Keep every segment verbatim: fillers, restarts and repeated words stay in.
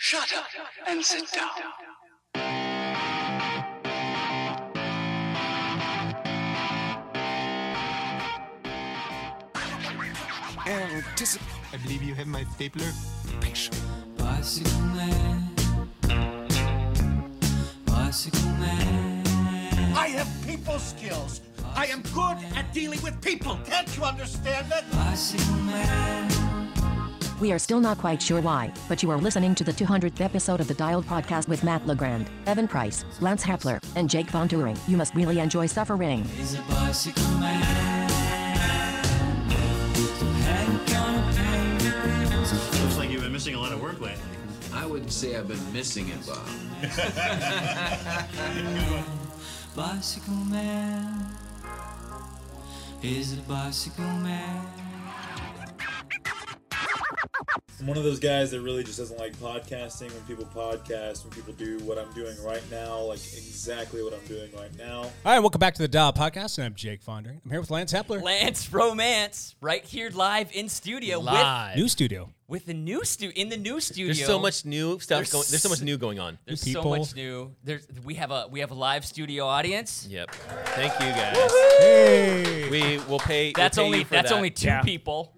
Shut up and sit down. Anticip- I believe you have my stapler. Bicycle man, bicycle man. I have people skills. I am good at dealing with people. Can't you understand that? Bicycle man. We are still not quite sure why, but you are listening to the two hundredth episode of the Dialed Podcast with Matt LeGrand, Evan Price, Lance Hepler, and Jake Von Turing. You must really enjoy suffering. He's a bicycle man. So hang gonna pay the bills. Looks like you've been missing a lot of work lately. I wouldn't say I've been missing it, Bob. Bicycle man. He's a bicycle man. I'm one of those guys that really just doesn't like podcasting. When people podcast, when people do what I'm doing right now, like exactly what I'm doing right now. All right, welcome back to the Dial Podcast, and I'm Jake Fondering. I'm here with Lance Hepler. Lance Romance, right here live in studio Live. New studio. with with the new stu in the new studio. There's so much new stuff There's going. There's so much new going on. There's New so people. much new. There's we have a we have a live studio audience. Yep. Thank you guys. Hey. We will pay. That's we'll pay only you for that's that. only two Yeah. people.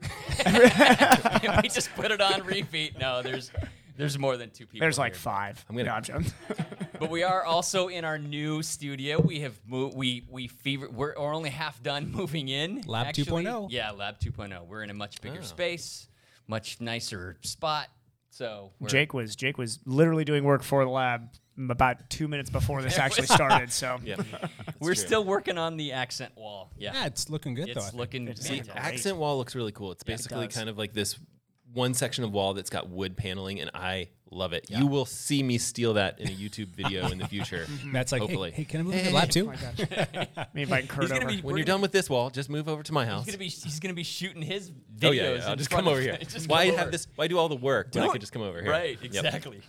We just put it on repeat. No, there's there's more than two people. There's like here. five. I'm gonna- No, I'm joking. But we are also in our new studio. We have moved. We we fever. We're, we're only half done moving in. Lab actually. 2.0. Yeah, Lab two point oh. We're in a much bigger Oh. space, much nicer spot. So we're, Jake was Jake was literally doing work for the lab about two minutes before this There actually was- started. So Yeah. we're true. still working on the accent wall. Yeah, Yeah, it's looking good, though. I it's think. looking. It's See, looking fantastic. accent wall looks really cool. It's Yeah, it basically does. kind of like this one section of wall that's got wood paneling, and I love it. You will see me steal that in a YouTube video in the future. Matt's like, hopefully. hey, hey, can I move Hey, to the hey, lab hey. too? oh my gosh, me inviting Kurt He's gonna over. be- When We're you're gonna- done with this wall, just move over to my house. He's gonna be he's gonna be shooting his videos. oh yeah, yeah. I'll in just front come of- over here. just Why come have over. this? Why do all the work when I Don't- could just come over here? Right, Yep. exactly.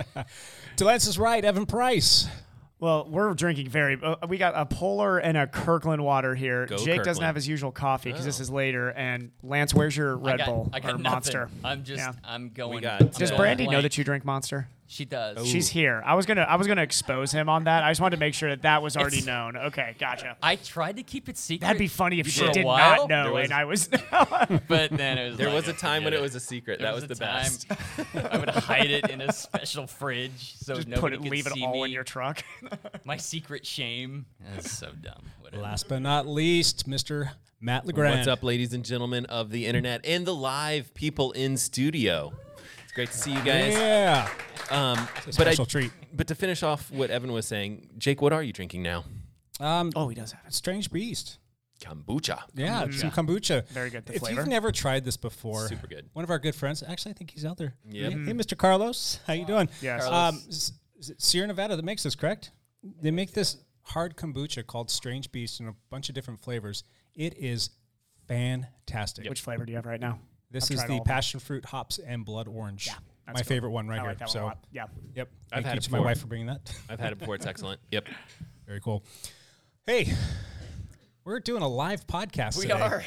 To Lance's right, Evan Price. Well, we're drinking very. Uh, we got a Polar and a Kirkland water here. Go Jake doesn't Kirkland. have his usual coffee because this Oh. is later. And Lance, where's your I Red got, Bull I got or nothing. Monster? I'm just Yeah. I'm going. got- I'm Does going Brandy know blank. that you drink Monster? She does. She's here. I was gonna I was gonna expose him on that. I just wanted to make sure that that was already It's- known. Okay, gotcha. I tried to keep it secret. That'd be funny if for she a did while, not know There was- and I was. But then it was. There like, was a time when forget it was a secret. There That was, a the time best. I would hide it in a special fridge so Just nobody put it, could leave it see all me. in your truck. My secret shame. That's so dumb. Whatever. Last but not least, Mister Matt LeGrand. What's up, ladies and gentlemen of the internet and the live people in studio? It's great to see you guys. Yeah. Um, It's a but I, special treat. But to finish off what Evan was saying, Jake, what are you drinking now? Um, Oh, he does have it. Strange Beast. Kombucha. Yeah, Kombucha. some kombucha. Very good. The if flavor. you've never tried this before, Super good. One of our good friends, actually, I think he's out there. Yep. Hey, hey, Mister Carlos, how you doing? Yes. Carlos. Um, is, is it Sierra Nevada that makes this, correct? They make this hard kombucha called Strange Beast in a bunch of different flavors. It is fantastic. Which flavor do you have right now? This I've is tried the all of them. passion fruit, hops, and blood orange. Yeah, that's my good. favorite one right I here. like that one so, a lot. Yeah. yep. I've Thank had you it to my before. wife for bringing that. I've had it before. It's excellent. Yep. Very cool. Hey, we're doing a live podcast We today. are.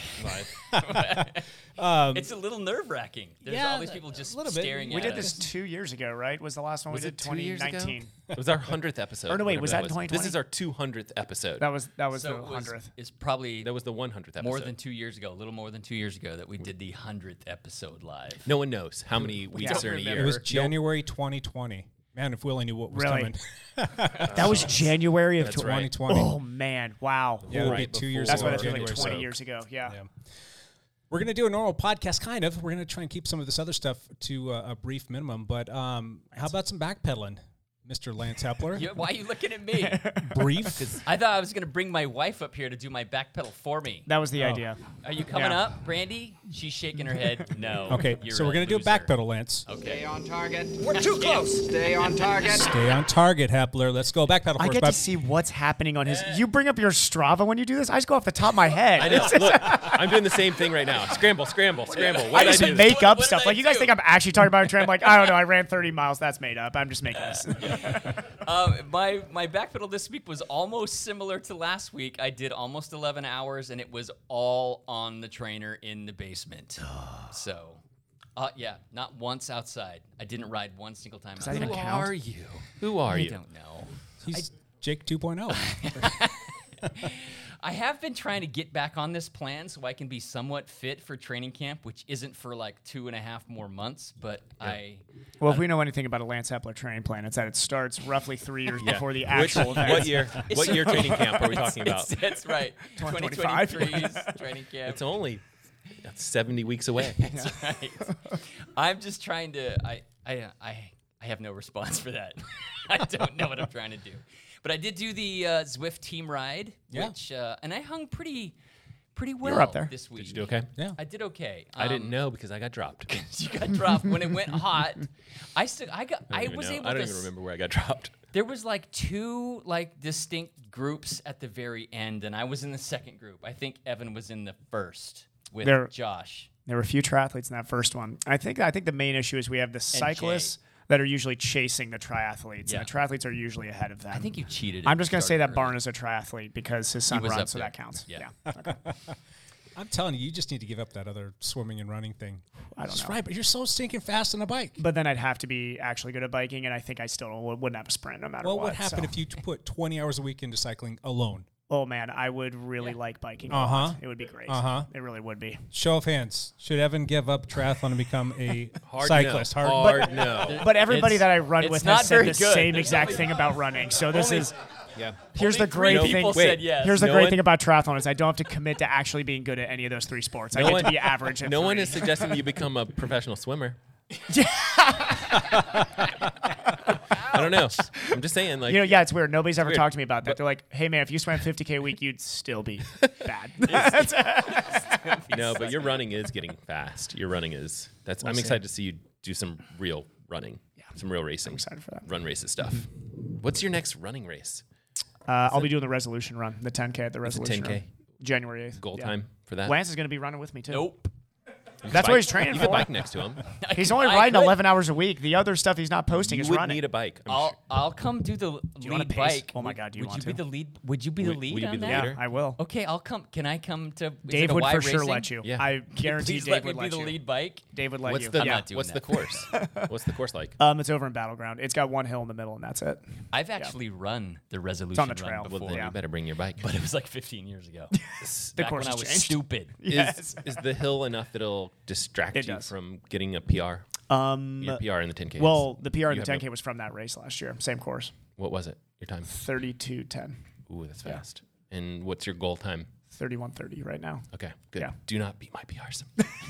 Live. Um, It's a little nerve wracking. There's yeah, all these people just a little bit. staring We at did us. this two years ago, right? Was the last one Was we it did two years ago? twenty nineteen? It was our hundredth episode. Or no, wait, whatever was that This twenty is twenty? our two hundredth episode. That was that was So the it was, hundredth. it's probably that was the one hundredth episode. more than two years ago, a little more than two years ago that we did the hundredth episode live. No one knows how many weeks don't are in a remember. year. it was No. January twenty twenty. Man, if we only knew what was Really? coming. That was January of That's tw- right. twenty twenty. Oh man, wow. Yeah, it'll be Right two years That's ago. what I feel like January, twenty so- years ago. Yeah. Yeah. We're going to do a normal podcast, kind of. We're going to try and keep some of this other stuff to uh, a brief minimum. But um, how about some backpedaling, Mister Lance Hepler? You- why are you looking at me? Brief. I thought I was going to bring my wife up here to do my back pedal for me. That was the Oh. idea. Are you coming Yeah. up, Brandy? She's shaking her head. No. Okay, you're so we're going to do a loser. backpedal, Lance. Okay. Stay on target. We're too close. Stay on target. Stay on target, Hepler. Let's go. Backpedal I first, get bud. to see what's happening on his. You bring up your Strava when you do this. I just go off the top of my head. I know. Look, I'm doing the same thing right now. Scramble, scramble, scramble. What I did just I do? make up What did stuff. I Like you guys do? think I'm actually talking about a train. I'm like, I don't know. I ran thirty miles. That's made up. I'm just making this. Um, my my back pedal this week was almost similar to last week. I did almost eleven hours, and it was all on the trainer in the basement. So Uh, yeah, not once outside. I didn't ride one single time that outside. even Who count? are you? Who are I you? don't know. He's Jake two point oh. I have been trying to get back on this plan so I can be somewhat fit for training camp, which isn't for like two and a half more months. But I, Well, if we know anything about a Lance Epler training plan, it's that it starts roughly three years before the Which, actual event. what year? What year training camp are we talking about? It's, that's right. twenty twenty twenty-five. twenty-three's training camp. It's only seventy weeks away. That's right. I'm just trying to. I, I, I, I have no response for that. I don't know what I'm trying to do. But I did do the uh, Zwift team ride, Yeah. which uh, and I hung pretty, pretty well were up there. this week. Did you do okay? Yeah. I did okay. I didn't Um, know because I got dropped. You got dropped when it went hot. I still, I got, I, I, don't even was know. able I don't to. even s- remember where I got dropped. There was like two like distinct groups at the very end, and I was in the second group. I think Evan was in the first with There- Josh. There were a few triathletes in that first one. I think I think the main issue is we have the cyclists that are usually chasing the triathletes, Yeah. and the triathletes are usually ahead of them. I think you cheated. I'm and just going to say started that early. Barn is a triathlete because his son was runs, up so there. that counts. Yeah. Okay. I'm telling you, you just need to give up that other swimming and running thing. I don't That's know. right, but you're so stinking fast on a bike. But then I'd have to be actually good at biking, and I think I still w- wouldn't have a sprint no matter Well, what. what happened so. if you t- put twenty hours a week into cycling alone? Oh, man, I would really like biking a Uh-huh. lot. It would be great. Uh-huh. It really would be. Show of hands. Should Evan give up triathlon and become a Hard cyclist? no. Hard no. But everybody It's- that I run it's with not has said very the good. same There's exact only- thing about running. So this Only- is... Yeah. Here's Only the great three thing. people Wait, said yes. Here's the No great one- thing about triathlon is I don't have to commit to actually being good at any of those three sports. I No get one- to be average at No one three. is suggesting that you become a professional swimmer. I don't know. I'm just saying, like, You know, yeah, it's weird. Nobody's ever weird. talked to me about that. They're like, hey, man, if you swam fifty K a week, you'd still be bad. no, but your running is getting fast. Your running is. That's. I'm see. excited to see you do some real running, some real racing. I'm excited for that. Run races stuff. What's your next running race? Uh, I'll be doing the resolution run, the ten K at the What's a resolution ten K? run. January eighth. Goal Yeah. time for that? Lance is going to be running with me, too. Nope. That's what he's training You for. could bike next to him. He's only I riding could. eleven hours a week. The other stuff he's not posting You is would running. need a bike. I'm I'll sure. I'll come do the you wanna lead pace? bike. Oh my Would- God, do you would want you be to? the lead? Would you be the Would- lead would you on be the that? yeah, leader? I will. Okay, I'll come. Can I come to? Is Dave it a would Y for sure racing? let you. Yeah. I guarantee Please Dave let me would be let the you. lead bike. Dave would let What's you. the I'm yeah. not doing What's the that. course? What's the course like? Um, it's over in Battleground. It's got one hill in the middle, and that's it. I've actually run the resolution It's on the run trail. before, Well, then Yeah. you better bring your bike. but it was like fifteen years ago. The Back course when I has was changed. stupid. Yes. Is, is the hill enough that'll distract It you does. from getting a P R? Um, Your P R in the ten K. well, the P R in You the have ten K no- was from that race last year. Same course. What was it? Your time? thirty-two ten. Ooh, that's fast. And what's your goal time? thirty-one thirty right now. Okay, good. Yeah. Do not beat my P Rs.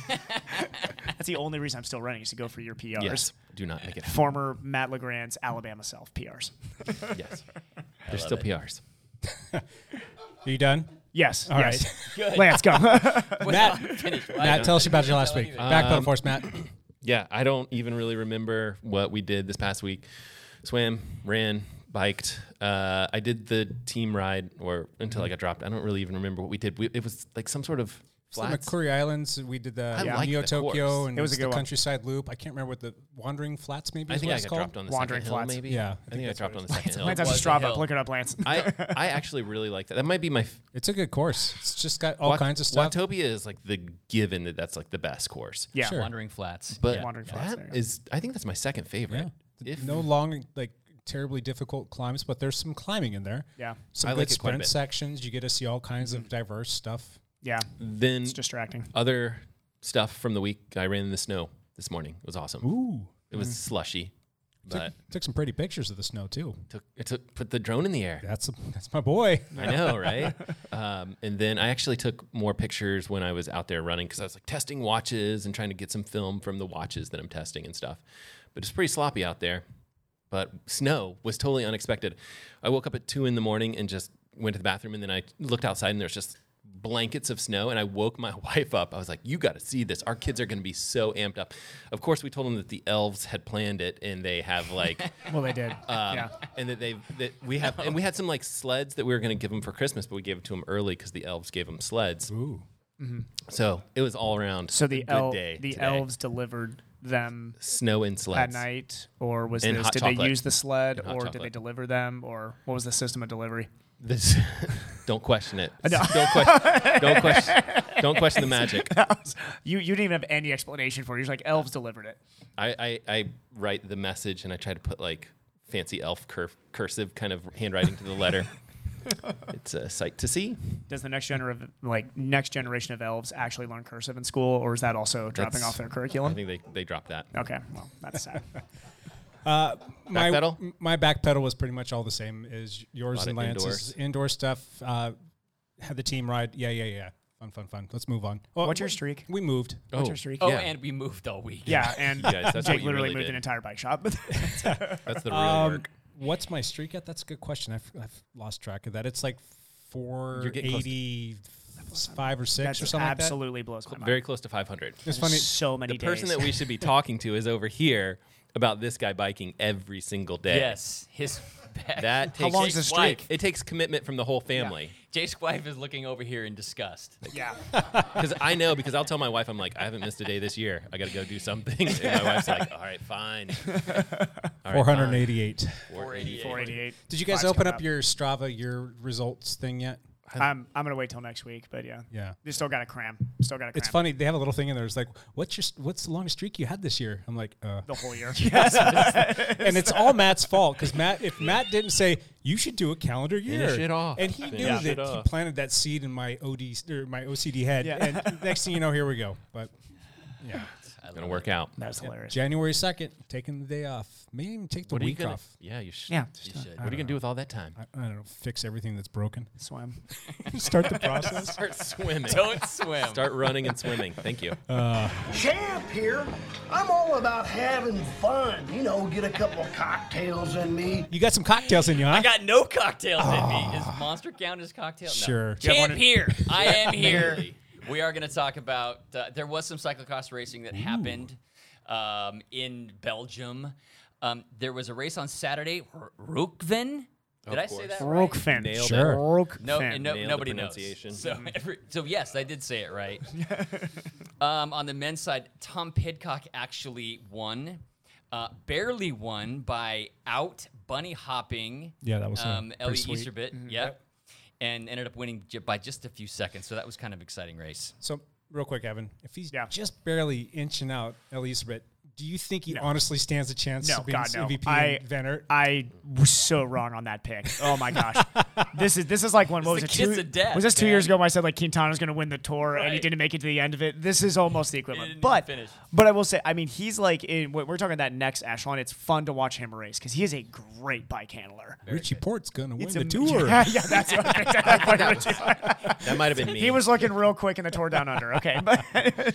That's the only reason I'm still running is to go for your P Rs. yes. Do not make it happen. Former Matt Legrand's Alabama self P Rs. Yes. There's still P Rs. Are you done? Yes. All yes. Good. Lance, go. Matt, Finish. Matt, tell us about your last week. anything. Backpedal Um, for us, Matt. Yeah, I don't even really remember what we did this past week. Swam, ran, biked. Uh, I did the team ride, or until I got dropped. I don't really even remember what we did. We, it was like some sort of So the flats. McCurry Islands, we did the I like Neo the Tokyo, course. and It was a the good one. countryside loop. I can't remember what the Wandering Flats maybe. I is think what I it's got called. dropped on the Wandering second hill, flats. maybe. Yeah, I I think think I that's dropped what on it the second hill. Lance has a was straw the up. hill. Look it up, Lance. I I actually really like that. That might be my f- It's a good course. It's just got all Wat- kinds of stuff. Watopia is like the given that that's like the best course. Yeah. Sure. Wandering Flats. But Yeah. Wandering Flats, that there you go. is, I think that's my second favorite. Yeah. If no long, like terribly difficult climbs, but there's some climbing in there. Yeah. Some I good like it quite a sprint bit. sections. You get to see all kinds of diverse stuff. Yeah. then It's distracting. other stuff from the week, I ran in the snow this morning. It was awesome. Ooh. It was slushy, Took, but took some pretty pictures of the snow too. took it took put the drone in the air. That's that's my boy. I know, right? um, and then I actually took more pictures when I was out there running because I was like testing watches and trying to get some film from the watches that I'm testing and stuff. But it's pretty sloppy out there. But snow was totally unexpected. I woke up at two in the morning and just went to the bathroom, and then I looked outside and there's just blankets of snow, and I woke my wife up. I was like, you got to see this. Our kids are going to be so amped up. Of course, we told them that the elves had planned it, and they have like Well, they did. Um, yeah. and that they that we have and we had some like sleds that we were going to give them for Christmas, but we gave it to them early because the elves gave them sleds. Ooh. So it was all around. So the a good el- day the today. elves delivered them snow and at sleds night, or was And this hot did they chocolate. use the sled, And hot or did chocolate. they deliver them, or what was the system of delivery? This don't question it. No. Don't question. Don't question. Don't question the magic. you you didn't even have any explanation for it. You're just like elves delivered it. I, I, I write the message and I try to put like fancy elf cur- cursive kind of handwriting to the letter. It's a sight to see. Does the next gener of like next generation of elves actually learn cursive in school, or is that also dropping That's- off their curriculum? I think they they dropped that. Okay, well that's sad. Uh, my pedal? my back pedal was pretty much all the same as yours Lot and of Lance's. Indoor stuff. Uh, had the team ride. Yeah, yeah, yeah. Fun, fun, fun. Let's move on. Well, What's your streak? We moved. What's Oh. your streak? Oh, Yeah. and we moved all week. Yeah, and You guys, that's Jake what you literally really moved did. an entire bike shop. That's the real Um, work. What's my streak at? That's a good question. I've, I've lost track of that. It's like four You're getting close to- eighty-five or six That's or something like that. absolutely blows my mind. Very close to five hundred. It's funny. So many The days. person that we should be talking to is over here about this guy biking every single day. Yes, his back. That How takes, long's the streak? It takes commitment from the whole family. Jake's wife is looking over here in disgust. Yeah. Because I know, because I'll tell my wife, I'm like, I haven't missed a day this year. I got to go do something. And my wife's like, all right, fine. All right, four hundred eighty-eight. four eighty-eight. four eighty-eight. Did you guys Five's open coming up your Strava, your results thing yet? I'm I'm gonna wait till next week, but yeah, Yeah. you still got to cram. Still got to cram. It's funny. They have a little thing in there. It's like, what's your what's the longest streak you had this year? I'm like, uh. the whole year. And it's all Matt's fault because Matt, if Matt didn't say you should do a calendar year, Finish it off. and he knew Finish it that he off. planted that seed in my O D or my O C D head, Yeah. and next thing you know, here we go. But yeah, Gonna work out. That's hilarious. January second, taking the day off. Maybe even take the What are you week gonna? off. Yeah, you should. Yeah. You should. What are you gonna do with all that time? I, I don't know. Fix everything that's broken. Swim. Start the process. Start swimming. Don't swim. Start running and swimming. Thank you. Champ here. I'm all about having fun. You know, get a couple of cocktails in me. You got some cocktails in you, huh? I got no cocktails in me. Is Monster count as cocktail? No. Sure. You have one Champ in- here. I am here. We are going to talk about. Uh, there was some cyclocross racing that happened um, in Belgium. Um, there was a race on Saturday. R- Rookven. Did Of I say course. that right? Rookfin. Nailed Sure. it. Rookfin. No, and no Nailed the nobody knows. pronunciation. So, every, so yes, I did say it right. um, on the men's side, Tom Pidcock actually won, uh, barely won by out bunny hopping. Yeah, that was, uh, um, Ellie pretty sweet. Easterbit. Mm-hmm. Yep, and ended up winning j- by just a few seconds. So that was kind of exciting race. So, real quick, Evan, if he's Yeah. just barely inching out Elizabeth, do you think he honestly stands a chance No, to be God, no. M V P I- in Van Aert? I was so wrong on that pick. Oh my gosh, this is this is like when what was It's it? the kiss Two, of death, was this two man. years ago when I said like Quintana's going to win the tour and he Right. didn't make it to the end of it? This is almost the equivalent. didn't But even finish. but I will say, I mean, he's like in. We're talking that next echelon. It's fun to watch him race because he is a great bike handler. Richie Port's going to win It's the a- tour. Yeah, yeah, that's what I picked. That might have been me. He was looking real quick in the tour down under. Okay, but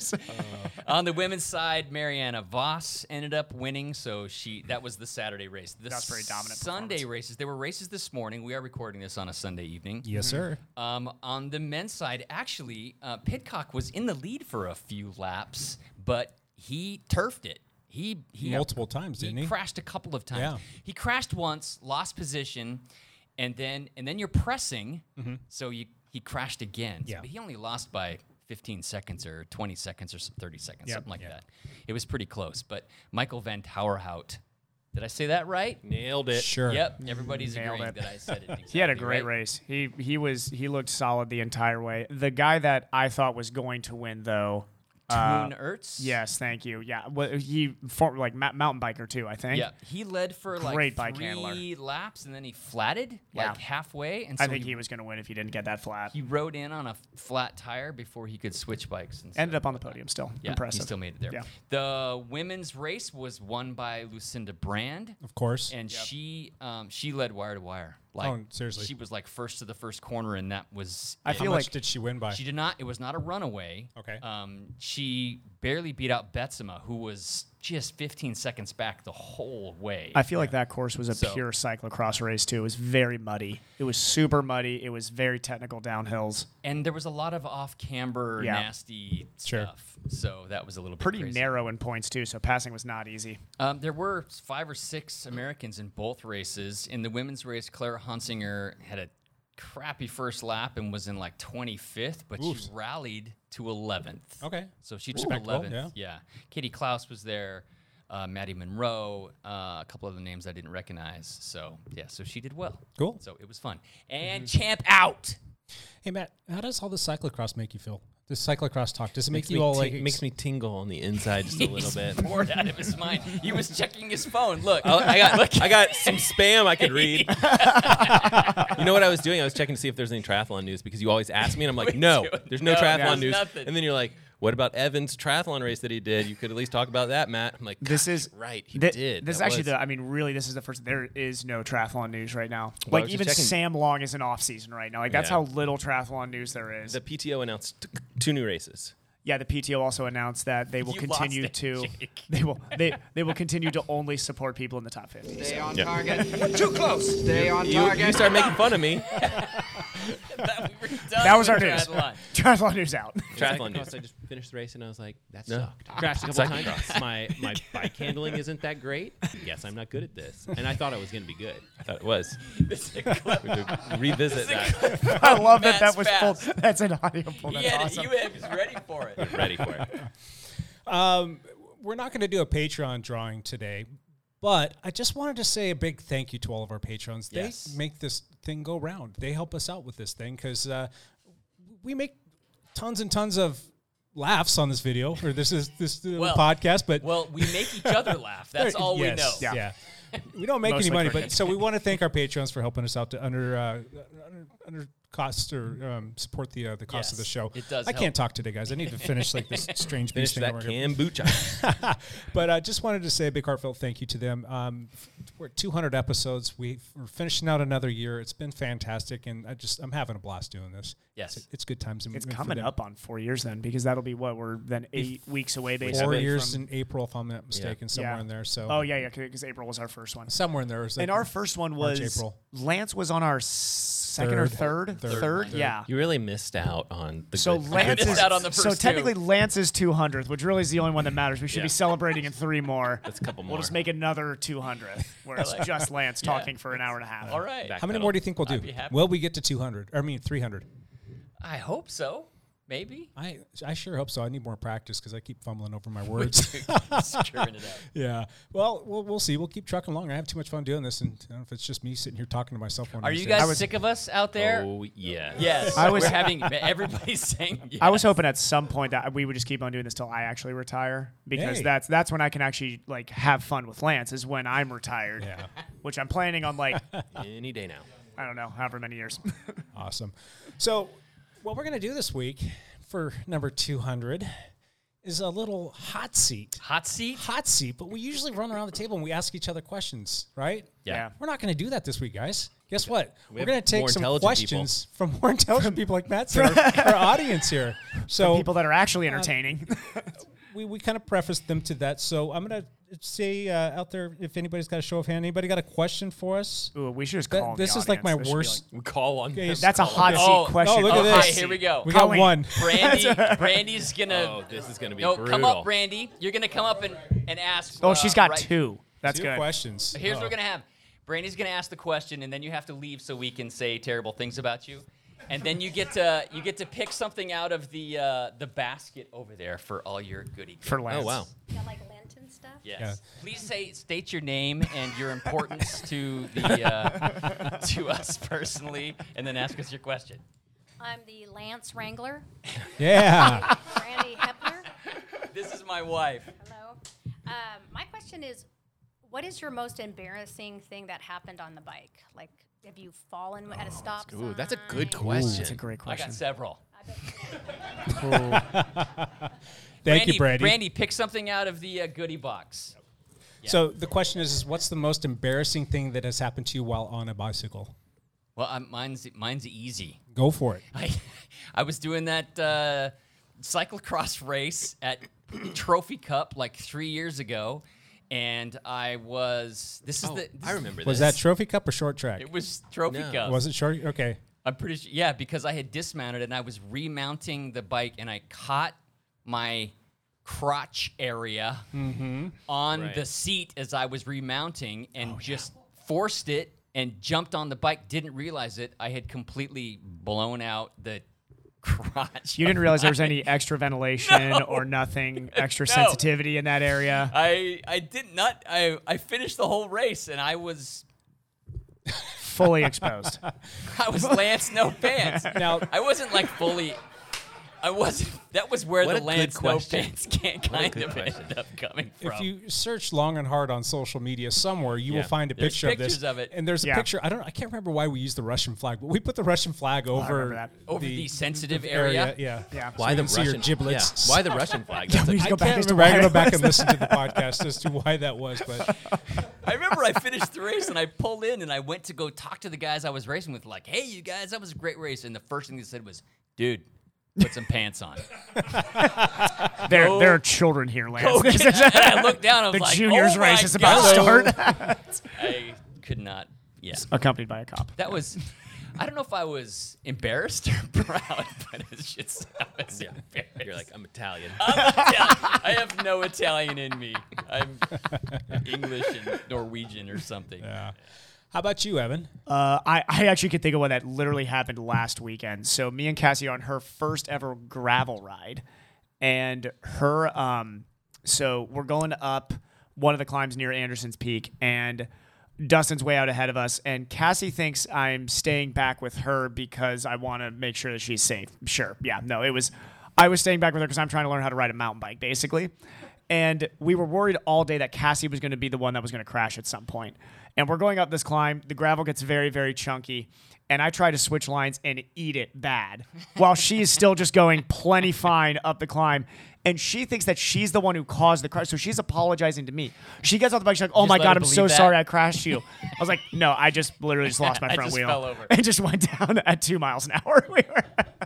On the women's side, Mariana Voss ended up winning, so she that was the Saturday race. The That's pretty dominant Sunday performance. races, there were races this morning. We are recording this on a Sunday evening. Yes, sir. Um, on the men's side, actually, uh, Pidcock was in the lead for a few laps, but he turfed it. He, he Multiple times, didn't he? crashed a couple of times. Yeah. He crashed once, lost position, and then and then you're pressing, so you he crashed again. Mm-hmm. Yeah. But he only lost by fifteen seconds or twenty seconds or thirty seconds, Yep. something like Yeah. that. It was pretty close. But Michael Van Towerhout, did I say that right? Nailed it. Sure. Yep, everybody's Nailed agreeing it. that I said it exactly he had a great right. race. He he was he looked solid the entire way. The guy that I thought was going to win though. uh, Toon Ertz? Yes, thank you. Yeah, well, he for, like ma- mountain biker too. I think. Yeah, he led for like Great bike three handler. laps, and then he flatted Yeah. like halfway. And so I think he was going to win if he didn't get that flat. he rode in on a f- flat tire before he could switch bikes. And Ended stuff. up on the podium still. Yeah, Impressive. he still made it there. Yeah. The women's race was won by Lucinda Brand, Of course. and she um, she led wire to wire. Like, Oh, seriously? She was like first to the first corner, and that was. I it. How feel much like- did she win by? She did not. It was not a runaway. Okay. Um, she barely beat out Betsema, who was just fifteen seconds back the whole way. I feel like that course was a So- pure cyclocross race too. It was very muddy. It was super muddy. It was very technical downhills. and there was a lot of off camber, Yeah. nasty Sure. stuff. So that was a little bit Pretty crazy. narrow in points too, so passing was not easy. Um, there were five or six Americans in both races. In the women's race, Clara Hunsinger had a crappy first lap and was in like twenty-fifth, but Oof. she rallied to eleventh. Okay. So she took Respectable, eleventh. yeah. Yeah. Katie Klaus was there. uh, Maddie Monroe, uh, a couple other names I didn't recognize. So, yeah, so she did well. Cool. So it was fun. And Champ out. Hey, Matt, how does all this cyclocross make you feel? This cyclocross talk, does it make Makes you me all ti- like... ex- makes me tingle on the inside just a little He's bit. bored out of his mind. He was checking his phone. Look. Oh, I got Look. I got some spam I could read. You know what I was doing? I was checking to see if there's any triathlon news because you always ask me, and I'm like, We no, do. there's no No, triathlon there's news. nothing. And then you're like, what about Evan's triathlon race that he did? You could at least talk about that, Matt. I'm like, This gosh, is right. He thi- did. This is That actually was- the. I mean, really, this is the first. There is no triathlon news right now. Well, I like was just even checking- Sam Long is in off season right now. Like that's Yeah. how little triathlon news there is. The P T O announced t- two new races. Yeah, the P T O also announced that they will You lost continue it, to Jake. they will they they will continue to only support people in the top fifty. Stay So. on Yep. target. Too close. Stay on You, target. you started making fun of me. that, we were done That was with our news. triathlon. Triathlon news out. Triathlon news. I just finished the race and I was like, that No. sucked. Crashed a couple Cyclocross. times. My my bike handling isn't that great. Yes, I'm not good at this. And I thought I was going to be good. I thought it was. This is a clip. We had to revisit that. I love that Matt's that was fast. full. That's an audio pull. He That's had awesome. it, you had, he was ready for it. We're ready for it. Um, we're not going to do a Patreon drawing today, but I just wanted to say a big thank you to all of our patrons. They Yes. make this thing go round. They help us out with this thing because uh, we make tons and tons of laughs on this video or this is this little Well- podcast. But Well, we make each other laugh. That's all we know. Yes, Yeah. Yeah. We don't make any Mostly money, but crickets. so we want to thank our patrons for helping us out to under uh, under, under cost or um, support the uh, the cost of the Yes, show. it does I help. can't talk today, guys. I need to finish like this strange Finish beast thing. that over here. kombucha. But I just wanted to say a big heartfelt thank you to them. Um, f- we're at two hundred episodes. We, we're finishing out another year. It's been fantastic, and I just I'm having a blast doing this. Yes. it's, it's good times. and- It's and for coming them. up on four years then, because that'll be what we're then eight weeks away basically. Four years from, in April, if I'm not mistaken, somewhere Yeah. in there. So Oh yeah, yeah, because April was our first one. somewhere in there. Was And like our first one March, was April. Lance was on our second or Third. third, Third. third, Third. yeah. You really missed out on the So good Lance missed is out on the so first two. technically Lance's two hundredth, which really is the only one that matters. We should Yeah. be celebrating in three more. That's a couple We'll more. just make another two hundredth, where it's like just Lance Yeah. talking for an hour and a half. All right. Back How many pedal. more do you think we'll do? I'd be happy. Will we get to two hundred? Or, I mean, three hundred. I hope so. Maybe. I I sure hope so. I need more practice because I keep fumbling over my words. Screwing it up. Yeah. Well, we'll we'll see. We'll keep trucking along. I have too much fun doing this, and I don't know if it's just me sitting here talking to myself. One of Are these you days. guys sick of us out there? Oh, yeah. Yes. I was- We're having everybody's saying yes. I was hoping at some point that we would just keep on doing this till I actually retire, because Hey. that's that's when I can actually like have fun with Lance, is when I'm retired. Yeah. Which I'm planning on like Any day now. I don't know, however many years. Awesome. So, what we're going to do this week for number two hundred is a little hot seat. Hot seat? Hot seat, but we usually run around the table and we ask each other questions, right? Yeah. We're not going to do that this week, guys. Guess what? We We're have going to take more some intelligent questions from more intelligent people like Matt said, our, our audience here. So, People that are actually entertaining. we, we kind of prefaced them to that. So, I'm going to say uh, out there, if anybody's got a show of hand, anybody got a question for us? Ooh, we should just That- call this the is like my audience. This should be worst. We call on Okay, them. That's a hot seat Oh, question. oh, look at Oh, this. hi, here we go. We got Colleen. one. Brandy, Brandy's gonna. Oh, this is going to be no, brutal. come up, Brandy. You're gonna come up and, and ask. Oh, uh, she's got right- two. That's Two good. questions. Here's what Oh. we're gonna have. Brandy's gonna ask the question, and then you have to leave so we can say terrible things about you. And then you get to you get to pick something out of the uh, the basket over there for all your goodie. For goodies. Lance. Oh, wow. Got like Lenten stuff? Yes. Yeah. Please say state your name and your importance to the uh, to us personally, and then ask us your question. I'm the Lance Wrangler, Yeah. Brandy Hepler. This is my wife. Hello. Um, my question is, what is your most embarrassing thing that happened on the bike? Like, have you fallen at a stop sign? Ooh, that's a good Ooh, question. that's a great I question. got several. Thank Brandy, you, Brandy. Brandy, pick something out of the uh, goodie box. So the question is, is, what's the most embarrassing thing that has happened to you while on a bicycle? Well, um, mine's mine's easy. Go for it. I I was doing that uh, cyclocross race at Trophy Cup like three years ago, and I was. This is Oh, the. This I remember Was this. that Trophy Cup or short track? It was Trophy No. Cup. Was it short? Okay. I'm pretty sure. Yeah, because I had dismounted and I was remounting the bike, and I caught my crotch area on Right. the seat as I was remounting, and just forced it and jumped on the bike. Didn't realize it. I had completely blown out the crotch. You didn't of realize there was mine. any extra ventilation No. or nothing, extra No. sensitivity in that area. I I did not. I I finished the whole race and I was Fully exposed. I was Lance No Pants. Now- I wasn't like fully. I wasn't. That was where What the a good Lance No question. Pants can't What a kind good of question. ended up coming from. If you search long and hard on social media somewhere, you Yeah. will find a There's picture of this. pictures of it. And there's a Yeah. picture. I don't. I can't remember why we used the Russian flag, but we put the Russian flag over remember that. Over the sensitive the area? Yeah. Yeah. Why we the can see your Russian giblets. Yeah. Why the Russian flag? Yeah, That's we a- used to I go back can't as to remember. I gotta why- go back and listen to the podcast as to why that was. But I remember I finished the race and I pulled in and I went to go talk to the guys I was racing with, like, "Hey, you guys, that was a great race." And the first thing they said was, "Dude, put some pants on." There, Go- there are children here, Lance. Go get- and I looked down. I was the like, juniors "Oh race my is about to God." start. I could not. Yeah, Accompanied by a cop. that was. I don't know if I was embarrassed or proud, but it's just. I was Yeah. embarrassed. You're like, I'm Italian. I'm Italian. I have no Italian in me. I'm English and Norwegian or something. yeah. How about you, Evan? Uh, I, I actually could think of one that literally happened last weekend. So me and Cassie are on her first ever gravel ride, and her um, so we're going up one of the climbs near Anderson's Peak, and Dustin's way out ahead of us, and Cassie thinks I'm staying back with her because I want to make sure that she's safe. Sure, yeah, no, it was I was staying back with her because I'm trying to learn how to ride a mountain bike, basically. And we were worried all day that Cassie was going to be the one that was going to crash at some point. And we're going up this climb. The gravel gets very, very chunky. And I try to switch lines and eat it bad while she is still just going plenty fine up the climb. And she thinks that she's the one who caused the crash. So she's apologizing to me. She gets off the bike. She's like, oh just my let God, her I'm so believe that? sorry I crashed you. I was like, no, I just literally just lost my I front just wheel. fell over. And just went down at two miles an hour. We were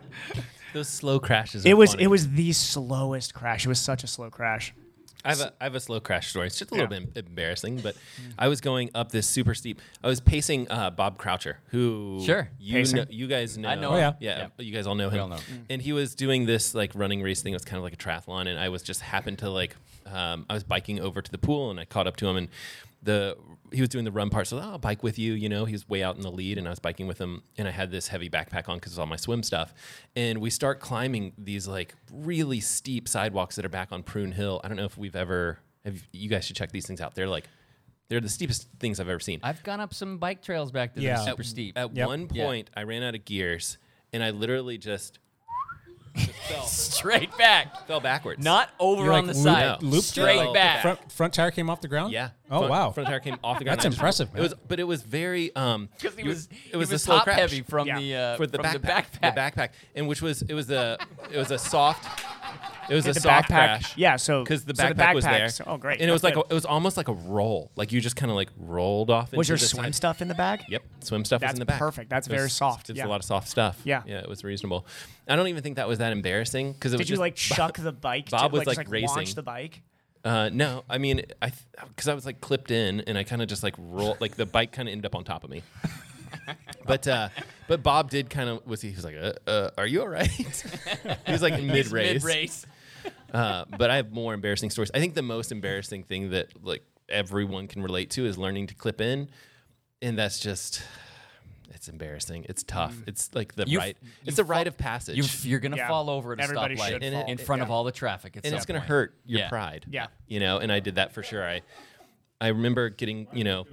Those slow crashes. it are was funny. it was the slowest crash. It was such a slow crash. I have a I have a slow crash story. It's just a little Yeah. bit embarrassing, but I was going up this super steep. I was pacing uh, Bob Croucher, who Sure. you Pacing. know, you guys know. I know Oh, him. yeah. yeah, you guys all know him. all know. And he was doing this like running race thing. It was kind of like a triathlon, and I was just happened to like um, I was biking over to the pool, and I caught up to him, and the he was doing the run part, so oh, I'll bike with you. You know, he was way out in the lead, and I was biking with him, and I had this heavy backpack on because it's all my swim stuff. And we start climbing these like really steep sidewalks that are back on Prune Hill. I don't know if we've ever. Have, you guys should check these things out. They're like, they're the steepest things I've ever seen. I've gone up some bike trails back there. Yeah. Yeah, super steep. At Yep. one Yeah. point, I ran out of gears, and I literally just, just fell, Straight back, fell backwards. not over You're on like the loop- side. looped it? Straight Like, back. Front front tire came off the ground. Yeah. Oh front, wow. Front tire came off the ground. That's I just- impressive, It was, man. but it was very. Um, Because he you- was, It was he a was slow top crash. heavy from Yeah. the uh, for the from backpack. the backpack. The backpack, and which was it was a it was a soft. It was Yeah, a the soft backpack- crash. yeah, so- because the so the backpack was backpack- there. so- oh, great. And it was That's like a, good. it was almost like a roll. Like you just kind of like rolled off. Was into your the swim side. stuff in the bag? Yep, swim stuff was That's in the back. perfect. That's It was- very soft. It's Yeah. a lot of soft stuff. Yeah. yeah, it was reasonable. I don't even think that was that embarrassing because it was Did you just like chuck the bike? Bob to, was like, like, just, racing. launch the bike? Uh, no, I mean, I because I was like clipped in, and I kind of just like roll, like the bike kind of ended up on top of me. but uh, but Bob did kind of was he, he was like, uh, uh, "Are you all right?" He was like mid race. Mid race. Uh, but I have more embarrassing stories. I think the most embarrassing thing that like everyone can relate to is learning to clip in, and that's just. It's embarrassing. It's tough. It's like the You- right. you It's a fall- rite of passage. You, you're gonna Yeah. fall over at a Everybody stoplight should in, fall. in front of Yeah. all the traffic. At and some it's going to point. hurt your Yeah. pride. Yeah. You know, and I did that for sure. I I remember getting, you know,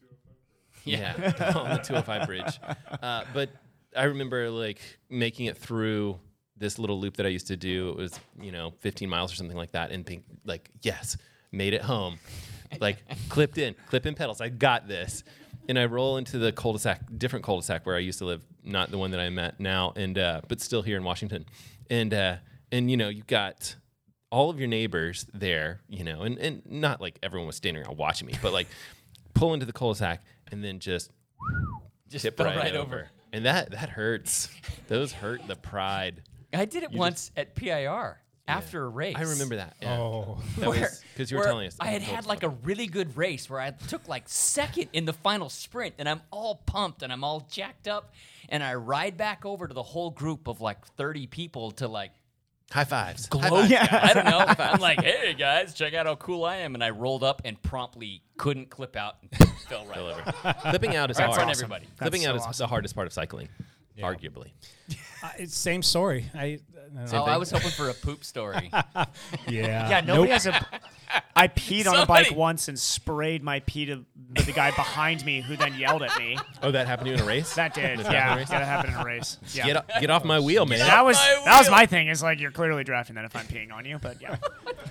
yeah, on the two oh five bridge. Uh, but I remember like making it through this little loop that I used to do. It was, you know, fifteen miles or something like that, and being like, yes, made it home. Like clipped in, clip in pedals. I got this. And I roll into the cul-de-sac, different cul-de-sac where I used to live, not the one that I'm at now, and uh, but still here in Washington. And uh, and you know, you got all of your neighbors there, you know, and, and not like everyone was standing around watching me, but like pull into the cul-de-sac and then just Just tip fell right, right over. over. And that that hurts. Those hurt the pride. I did it You once at P I R after a race. I remember that. Yeah. Oh. That Where- was because you were where telling us. I had had like a really good race where I took like second in the final sprint, and I'm all pumped and I'm all jacked up, and I ride back over to the whole group of like thirty people to like high fives. gloat. High fives. Yeah. I don't know. I'm like, hey guys, check out how cool I am, and I rolled up and promptly couldn't clip out and fell right Fell over. over. Clipping out is Right in hard. front of everybody. Clipping That's out so is awesome. the hardest part of cycling. arguably. Uh, it's same story. I uh, Oh, I was hoping for a poop story. yeah. Yeah, nobody Nope. has a. I peed on a Somebody- bike once and sprayed my pee to the guy behind me, who then yelled at me. Oh, that happened to you in a race? That did, Did yeah. happen in a race? That happened in a race. Yeah. Get, o- get off my wheel, man. That was my that was wheel. my thing. Is like you're clearly drafting that if I'm peeing on you, but yeah.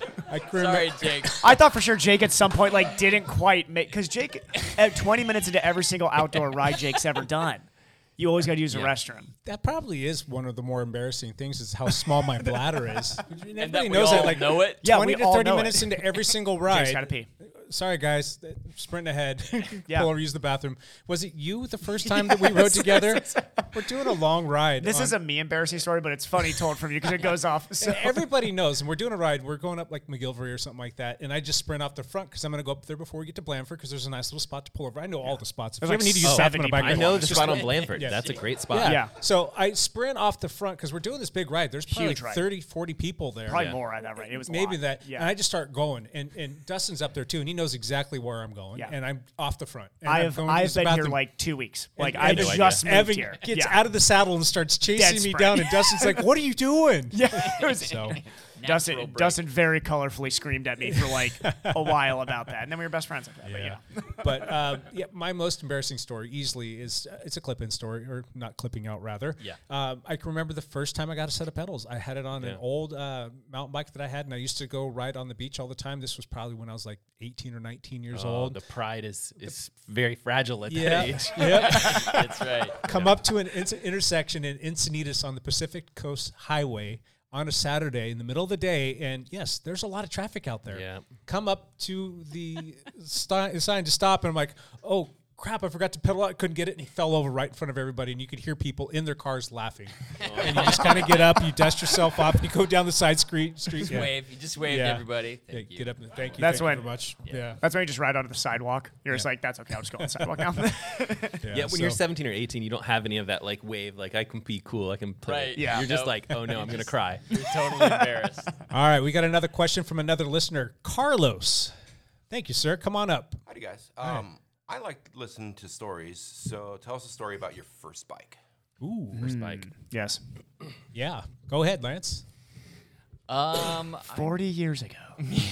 I can remember- Sorry, Jake. I thought for sure Jake at some point like didn't quite make because Jake at twenty minutes into every single outdoor ride Jake's ever done, you always got to use the restroom. That probably is one of the more embarrassing things is how small my bladder is. Everybody that we knows all that. Like know it? Yeah, twenty we to all thirty know minutes it. into every single ride. Jake's got to pee. Sorry, guys. Sprinting ahead. Yeah. Pull over, use the bathroom. Was it you the first time that we rode together? We're doing a long ride. This on- is a me embarrassing story, but it's funny told from you because it goes off. So. And everybody knows, and we're doing a ride. We're going up like McGillivray or something like that, and I just sprint off the front because I'm going to go up there before we get to Blandford because there's a nice little spot to pull over. I know all the spots. If There's you like ever need to use oh, the bathroom on a bike, I know the just spot on sprint. Blandford. Yeah. That's a great spot. Yeah. Yeah. So I sprint off the front because we're doing this big ride. There's probably Huge like ride. thirty, forty people there. Probably Yeah. more at that rate. It was a Maybe lot. that. Yeah. And I just start going, and, and Dustin's up there too, and he knows exactly where I'm going, Yeah. and I'm off the front. And I I'm have going to I've use the been here bathroom. like two weeks. And Like I've Evan- just moved Evan here. gets Yeah. out of the saddle and starts chasing Dead me sprint. down, and Dustin's like, "What are you doing?" Yeah, it was So Dustin, break. Dustin very colorfully screamed at me for like a while about that, and then we were best friends after that. But Yeah, yeah, but uh, yeah, my most embarrassing story easily is uh, it's a clip-in story, or not clipping out rather. Yeah. Um, I can remember the first time I got a set of pedals. I had it on Yeah. an old uh, mountain bike that I had, and I used to go ride on the beach all the time. This was probably when I was like eighteen or nineteen years Oh, old. the pride is is very fragile at Yeah, that age. yep. That's right. Come up to an in- intersection in Encinitas on the Pacific Coast Highway on a Saturday in the middle of the day, and yes, there's a lot of traffic out there. Yeah. Come up to the sti- sign to stop, and I'm like, oh crap, I forgot to pedal out, couldn't get it, and he fell over right in front of everybody, and you could hear people in their cars laughing. And you just kind of get up, you dust yourself off, and you go down the side street. street Just yeah. wave. You just waved Yeah. everybody. Yeah, Thank you. get up and thank you. That's thank when- you very much. Yeah. that's when you just ride onto the sidewalk. You're just like, that's okay. I'll just go on the sidewalk now. Yeah, when you're so- seventeen or eighteen, you don't have any of that like wave. Like I can be cool, I can play. Right. Yeah. You're just Nope. like, oh no, I'm gonna cry. You're totally embarrassed. All right, we got another question from another listener, Carlos. Thank you, sir. Come on up. Howdy, guys. Um, I like to listen to stories, so tell us a story about your first bike. Ooh, First bike. Yes, yeah. Go ahead, Lance. Um, forty years ago.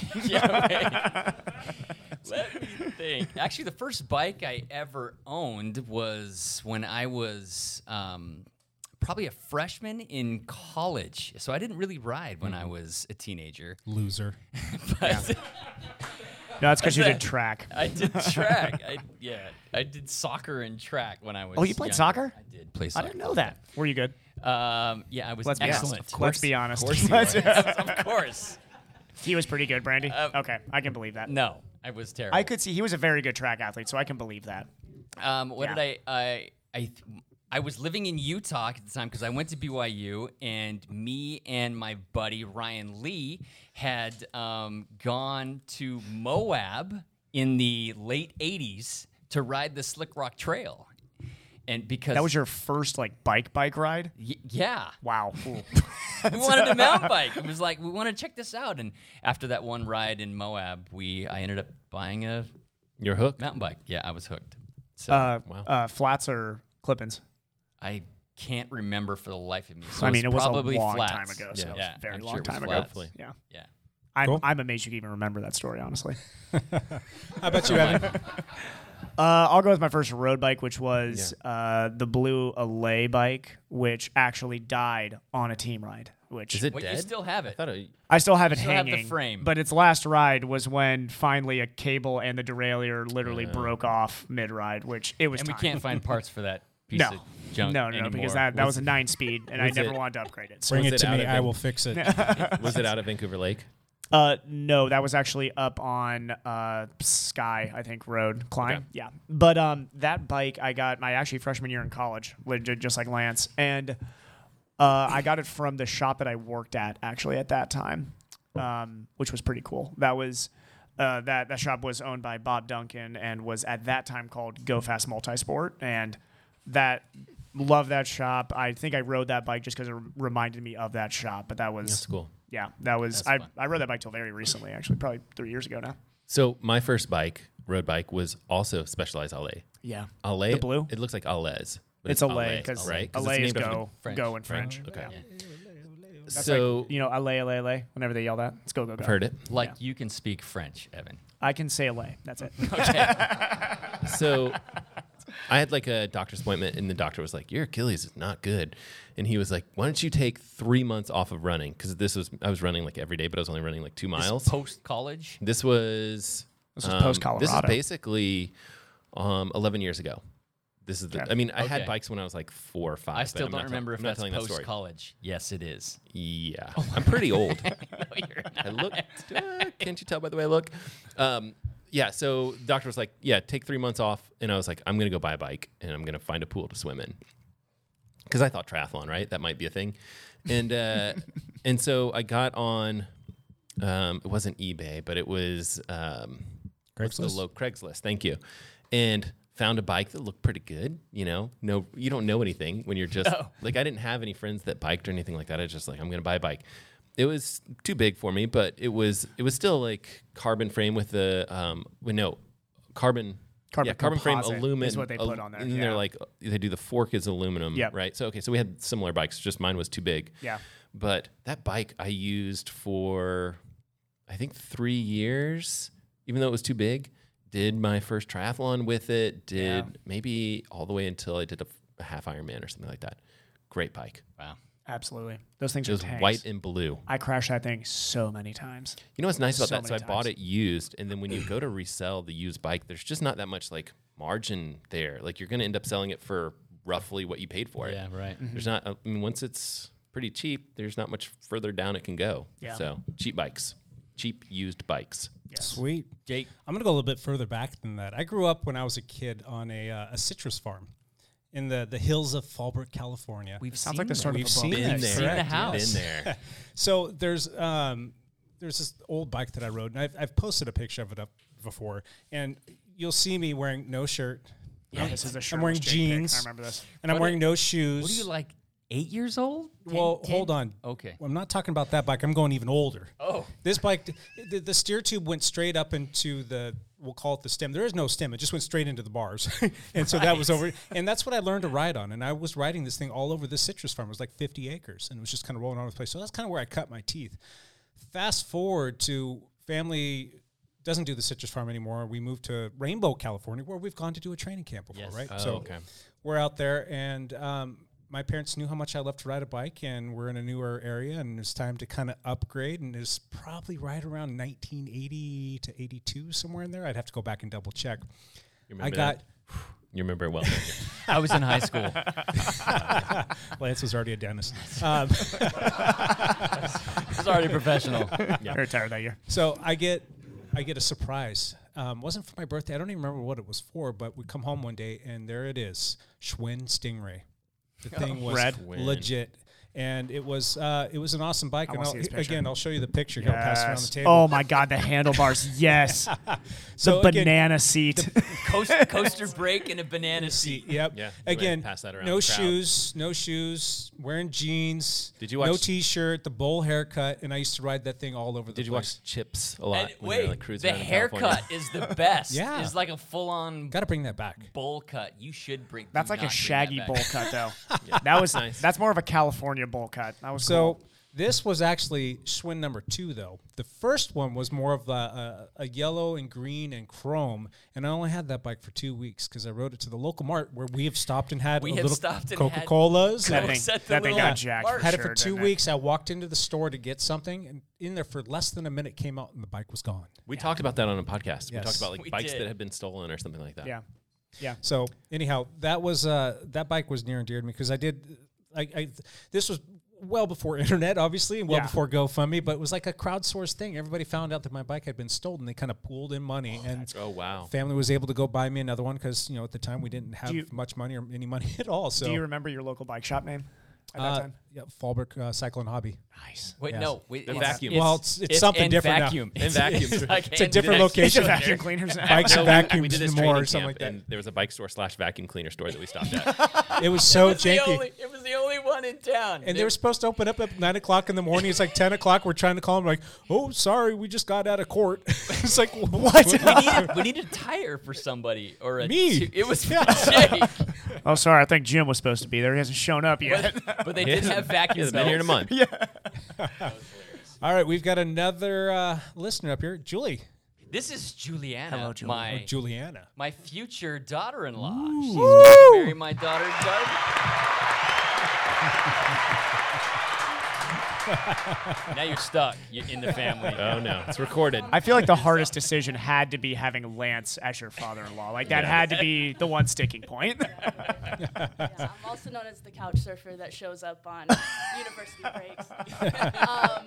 yeah, wait. Let me think. Actually, the first bike I ever owned was when I was um, probably a freshman in college. So I didn't really ride when I was a teenager. Loser. But No, that's because you I did track. I did track. I, yeah, I did soccer and track when I was. Oh, you played younger. soccer? I did play I soccer. didn't know that. Were you good? Um, yeah, I was Let's be excellent. honest. Let's be honest. Of course, he was. Of course. He was pretty good, Brandy. Uh, okay, I can believe that. No, I was terrible. I could see he was a very good track athlete, so I can believe that. Um, what Yeah. did I? I I th- I was living in Utah at the time because I went to B Y U, and me and my buddy Ryan Lee had um, gone to Moab in the late eighties to ride the Slick Rock Trail, and because That was your first like bike bike ride? Y- yeah. Wow. We wanted a mountain bike. It was like we want to check this out, and after that one ride in Moab, we I ended up buying a You're hooked. mountain bike. Yeah, I was hooked. So Uh, Wow. uh, flats or clip-ins? I can't remember for the life of me. So I mean, it was a probably long flats. time ago, so Yeah, it was yeah, a very I'm long sure it was time ago. flats. Hopefully. Yeah. Yeah. I'm, Cool. I'm amazed you can even remember that story, honestly. How about you, Evan? Uh, I'll go with my first road bike, which was uh, the blue Allay bike, which actually died on a team ride. Which Is it Wait, dead? you still have it? I thought it, I still have it You still have hanging. the frame. But its last ride was when finally a cable and the derailleur literally Uh. broke off mid-ride, which it was and we time. can't find parts for that piece No. of junk No, no, no, anymore. because that, that was, Was- a nine-speed, and I was never it- wanted to upgrade it. So Bring Was it it to out me. of I the- will fix it. was it out of Vancouver Lake? Uh, no, that was actually up on uh, Sky, I think, Road Climb. Okay. Yeah, but um, that bike I got my actually freshman year in college, legit, just like Lance, and uh, I got it from the shop that I worked at actually at that time, um, which was pretty cool. That was uh, that that shop was owned by Bob Duncan and was at that time called Go Fast Multisport, and that. Love that shop. I think I rode that bike just because it reminded me of that shop. But that was That's cool. Yeah, that was. That's I, fun. I rode that bike till very recently, actually, probably three years ago now. So my first bike, road bike, was also Specialized Allay. Yeah, Allay. The blue? It looks like Allez, What It's is allay because right? 'Cause it's allay is named after go, the- go in French. Okay. Yeah. That's So like, you know, allay, allay, allay. Whenever they yell that, it's go, go, go. I've heard it. Like you can speak French, Evan. I can say allay. That's it. So I had like a doctor's appointment, and the doctor was like, "Your Achilles is not good," and he was like, "Why don't you take three months off of running?" Because this was I was running like every day, but I was only running like two miles. Post college. This was This was um, post-Colorado. This is basically um, eleven years ago. This is the. Okay. I mean, I had Okay. bikes when I was like four or five. I but still I'm don't not remember tell- if I'm not that's telling that post story. college. Yes, it is. Yeah, I'm pretty old. No, you're not. I look. Uh, can't you tell by the way I look? Um, yeah. So the doctor was like, "Yeah, take three months off," and I was like, "I'm gonna go buy a bike and I'm gonna find a pool to swim in," because I thought triathlon, right? That might be a thing, and uh, and so I got on. Um, it wasn't eBay, but it was um, what's the Craigslist? low Craigslist. Thank you, and found a bike that looked pretty good. You know, no, you don't know anything when you're just No. like I didn't have any friends that biked or anything like that. I was just like, I'm gonna buy a bike. It was too big for me, but it was it was still like carbon frame with the um well, no carbon Carbon yeah carbon frame composite aluminum is what they put on there, and yeah. they're like they do the fork is aluminum, Yep. right? So okay, so we had similar bikes, just mine was too big. Yeah. But that bike I used for I think three years, even though it was too big. Did my first triathlon with it. Did Yeah. maybe all the way until I did a, a half Ironman or something like that. Great bike. Wow. Absolutely. Those things It are was tanks. white and blue. I crashed that thing so many times. You know what's nice about So that? So I many bought times. it used, and then when you go to resell the used bike, there's just not that much like margin there. Like you're going to end up selling it for roughly what you paid for it. Yeah, right. There's not. I mean, once it's pretty cheap, there's not much further down it can go. Yeah. So cheap bikes, cheap used bikes. Sweet. Jake. I'm going to go a little bit further back than that. I grew up when I was a kid on a, uh, a citrus farm in the, the hills of Fallbrook, California. We've Sounds seen like the that. start of We've a book. seen Been that. there. Seen the correct, house. Been there. So there's um, there's this old bike that I rode, and I've, I've posted a picture of it up before, and you'll see me wearing no shirt. Yeah, this is a shirt. I'm wearing with Jake pick. jeans. I remember this. And I'm What wearing are- no shoes. What are you like? Eight years old? Well, Ten- hold ten? on. Okay. I'm not talking about that bike. I'm going even older. Oh. This bike, the, the steer tube went straight up into the, we'll call it the stem. There is no stem. It just went straight into the bars. and so that was over. And that's what I learned to ride on. And I was riding this thing all over this citrus farm. It was like fifty acres. And it was just kind of rolling all over the place. So that's kind of where I cut my teeth. Fast forward to family doesn't do the citrus farm anymore. We moved to Rainbow, California, where we've gone to do a training camp before, Yes. right? Oh, so okay. we're out there, and um, my parents knew how much I loved to ride a bike, and we're in a newer area, and it's time to kind of upgrade. And it's probably right around nineteen eighty to eighty-two, somewhere in there. I'd have to go back and double check. You I remember got. that? You remember it well. don't you? I was in high school. Lance was already a dentist. Um, I was already professional. Yeah. I retired that year. So I get, I get a surprise. Um, wasn't for my birthday. I don't even remember what it was for. But we come home one day and there it is, Schwinn Stingray. The thing was Red. legit, and it was uh, it was an awesome bike. I And wanna I'll, see this picture. again, I'll show you the picture. Here, I'll pass it around the Yes. table. Oh my God, the handlebars. Yes. So the again, banana seat. Coaster, coaster brake and a banana seat. Yep. Yeah, you Again, might pass that around no the crowd. shoes, no shoes, wearing jeans. Did you No watch- t-shirt, the bowl haircut, and I used to ride that thing all over the Did you place. watch Chips a lot? And when we wait, were, like, cruising the around in haircut California? is the best. Yeah. It's like a full-on Got to bring that back. bowl cut. You should bring. That's do like a not bring shaggy that bowl back. cut, though. Yeah. That was Nice. That's more of a California bowl cut. That was So cool. this was actually Schwinn number two, though. The first one was more of a, a, a yellow and green and chrome, and I only had that bike for two weeks because I rode it to the local mart where we have stopped and had We a have little stopped and had Coca-Colas. That and- thing, set the that thing little got jacked. mark. had it for sure, two didn't weeks. I walked into the store to get something, and in there for less than a minute, came out, and the bike was gone. We talked about that on a podcast. We Yes. talked about like We bikes did. that have been stolen or something like that. Yeah. Yeah. So anyhow, that was uh, that bike was near and dear to me because I did. I, I this was well before internet, obviously, and well Yeah. before GoFundMe, but it was like a crowdsourced thing. Everybody found out that my bike had been stolen. They kind of pooled in money, and Oh wow. family was able to go buy me another one because you know at the time we didn't have you- much money or any money at all. So Do you remember your local bike shop name at that uh, time? yeah, Fallbrook uh, Cycle and Hobby. Nice. Wait, Yes. no. Wait, The it's- vacuum. Well, it's- it's something and different now. vacuum. And It's- vacuum. It's, like It's a and different vacuum. location. It's a vacuum cleaners now. Bikes So and we- vacuums we did this more training or something camp, like that. and there was a bike store slash vacuum cleaner store that we stopped at. It was so It was the janky. only- It was the only one. one in town. And they were supposed to open up at nine o'clock in the morning. It's like ten o'clock. We're trying to call them like, oh, sorry, we just got out of court. It's like, what? we, needed, we needed a tire for somebody or a Me. T- it was Yeah. Jake. Oh, sorry. I think Jim was supposed to be there. He hasn't shown up yet. But, but they did have vacuum He's been here in a month. Yeah. All right, we've got another uh, listener up here, Julie. This is Juliana, Hello, Julie. my Oh, Juliana. my future daughter-in-law. She's Woo. going to marry my daughter, Doug. Now you're stuck you- in the family. Oh no, it's recorded. I feel like the hardest decision had to be having Lance as your father-in-law. Like that Yeah. had to be the one sticking point. Yeah, I'm also known as the couch surfer that shows up on university breaks. um,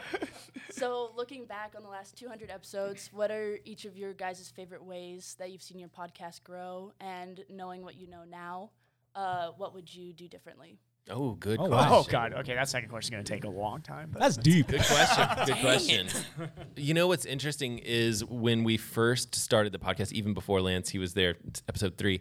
so, looking back on the last two hundred episodes, what are each of your guys' favorite ways that you've seen your podcast grow? And knowing what you know now, uh, what would you do differently? Oh, good Oh, question. wow. Oh God. Okay, that second question is going to take a long time. But That's deep. Good question. Good question. You know what's interesting is when we first started the podcast, even before Lance, he was there, t- episode three,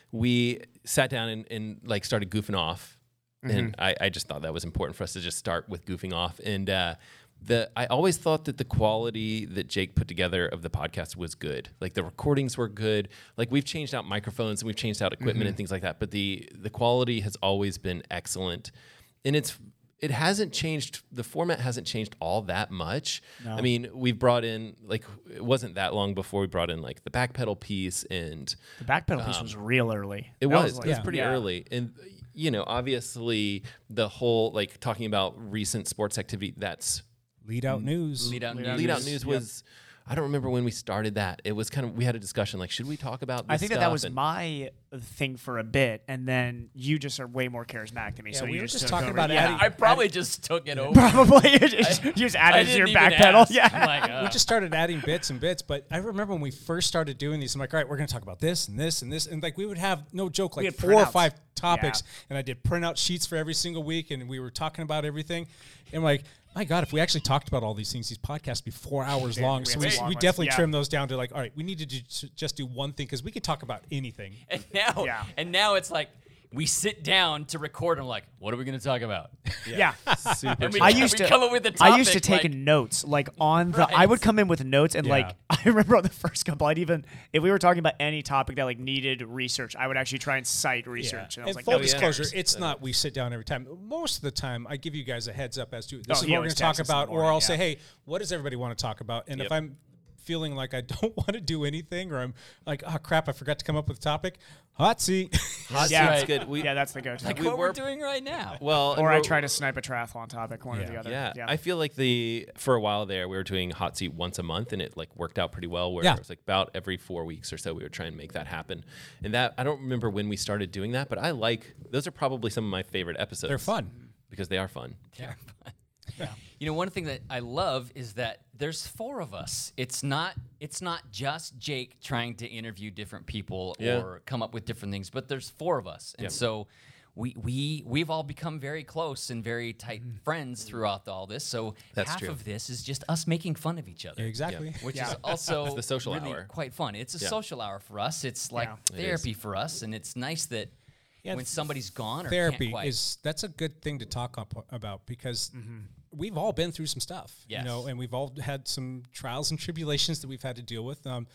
we sat down and, and like started goofing off. And I, I just thought that was important for us to just start with goofing off. And uh, the I always thought that the quality that Jake put together of the podcast was good. Like the recordings were good. Like we've changed out microphones and we've changed out equipment Mm-hmm. and things like that. But the the quality has always been excellent. And it's it hasn't changed. The format hasn't changed all that much. No. I mean, we've brought in like it wasn't that long before we brought in like the backpedal piece and the backpedal piece um, was real early. It That was. like- it was yeah. pretty yeah. early. And, you know, obviously the whole, like, talking about recent sports activity, that's Lead out news. Lead out Lead news. out lead out news, news yep. was, I don't remember when we started that. It was kind of, we had a discussion, like, should we talk about this I think that that stuff? was And- my thing for a bit, and then you just are way more charismatic than me. Yeah, so we you were just, just took talking over. about yeah. adding- I probably just took it over. Probably you just, you just I added to your didn't back even pedal. ask. Yeah. I'm like, uh, We just started adding bits and bits, but I remember when we first started doing these, I'm like, all right, we're going to talk about this and this and this. And like, we would have, no joke, We like had four or printouts. five topics. Yeah. And I did printout sheets for every single week. And we were talking about everything. And like, my God, if we actually talked about all these things, these podcasts be four hours Yeah, long. we So had we, some long we ones. definitely Yeah. trimmed those down to like, all right, we need to do, just do one thing because we could talk about anything. and now, Yeah. and now it's like we sit down to record. And I'm like, what are we going to talk about? Yeah. super And we, I we used to come up with a I used to topic, take like- notes like on the I Right. would come in with notes and Yeah. like I remember on the first couple I'd even if we were talking about any topic that like needed research I would actually try and cite research Yeah. and I was And like full no, disclosure, cares? it's not we sit down every time. Most of the time, I give you guys a heads up as to this Oh, is he what we're always going to talk texts us in the about, or morning, I'll yeah. say, hey, what does everybody want to talk about? And Yep. if I'm feeling like I don't want to do anything, or I'm like, oh crap, I forgot to come up with a topic, hot seat. Hot Yeah. seat's Right. good. We, yeah that's the go-to like we what were- we're doing right now. well, and or I we're- try to snipe a triathlon topic one or Yeah. the other Yeah, I feel like the for a while there we were doing hot seat once a month, and it like worked out pretty well. Where Yeah. it was like about every four weeks or so we would try and make that happen. And that I don't remember when we started doing that, but I like those are probably some of my favorite episodes. They're fun. because they are fun. They're fun. You know, one thing that I love is that there's four of us. It's not it's not just Jake trying to interview different people Yeah. or come up with different things, but there's four of us. And Yep. so we we we've all become very close and very tight friends throughout all this. So That's half true. of this is just us making fun of each other. Exactly. Yeah. Which Yeah. is also It's the social really hour. quite fun. It's a Yeah. social hour for us. It's like Yeah. It therapy for us, and it's nice that Yeah, when somebody's gone or Therapy can't quite. is that's a good thing to talk up about because Mm-hmm. we've all been through some stuff, Yes. you know, and we've all had some trials and tribulations that we've had to deal with. Um,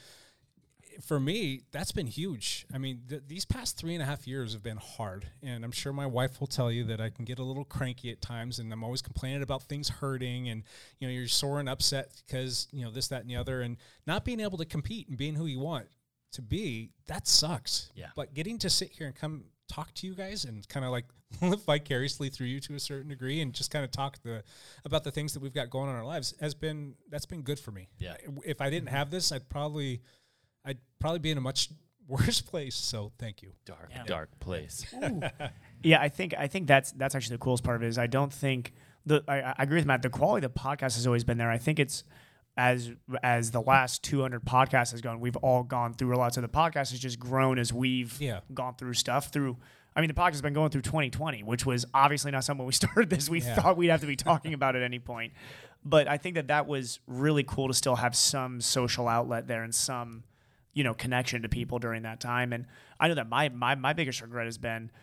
for me, that's been huge. I mean, th- these past three and a half years have been hard, and I'm sure my wife will tell you that I can get a little cranky at times, and I'm always complaining about things hurting, and you know, you're sore and upset because you know this, that, and the other, and not being able to compete and being who you want to be. That sucks. Yeah. But getting to sit here and come talk to you guys and kind of like live vicariously through you to a certain degree and just kind of talk the about the things that we've got going on in our lives has been that's been good for me. Yeah. If I didn't have this, I'd probably I'd probably be in a much worse place. So thank you. Dark, Yeah. dark place. Yeah, I think I think that's that's actually the coolest part of it is I don't think the I, I agree with Matt. The quality of the podcast has always been there. I think it's as as the last two hundred podcasts has gone, we've all gone through a lot. So the podcast has just grown as we've Yeah. gone through stuff through. I mean, the podcast has been going through twenty twenty, which was obviously not something when we started this. We Yeah. thought we'd have to be talking about at any point. But I think that that was really cool to still have some social outlet there and some, you know, connection to people during that time. And I know that my my my biggest regret has been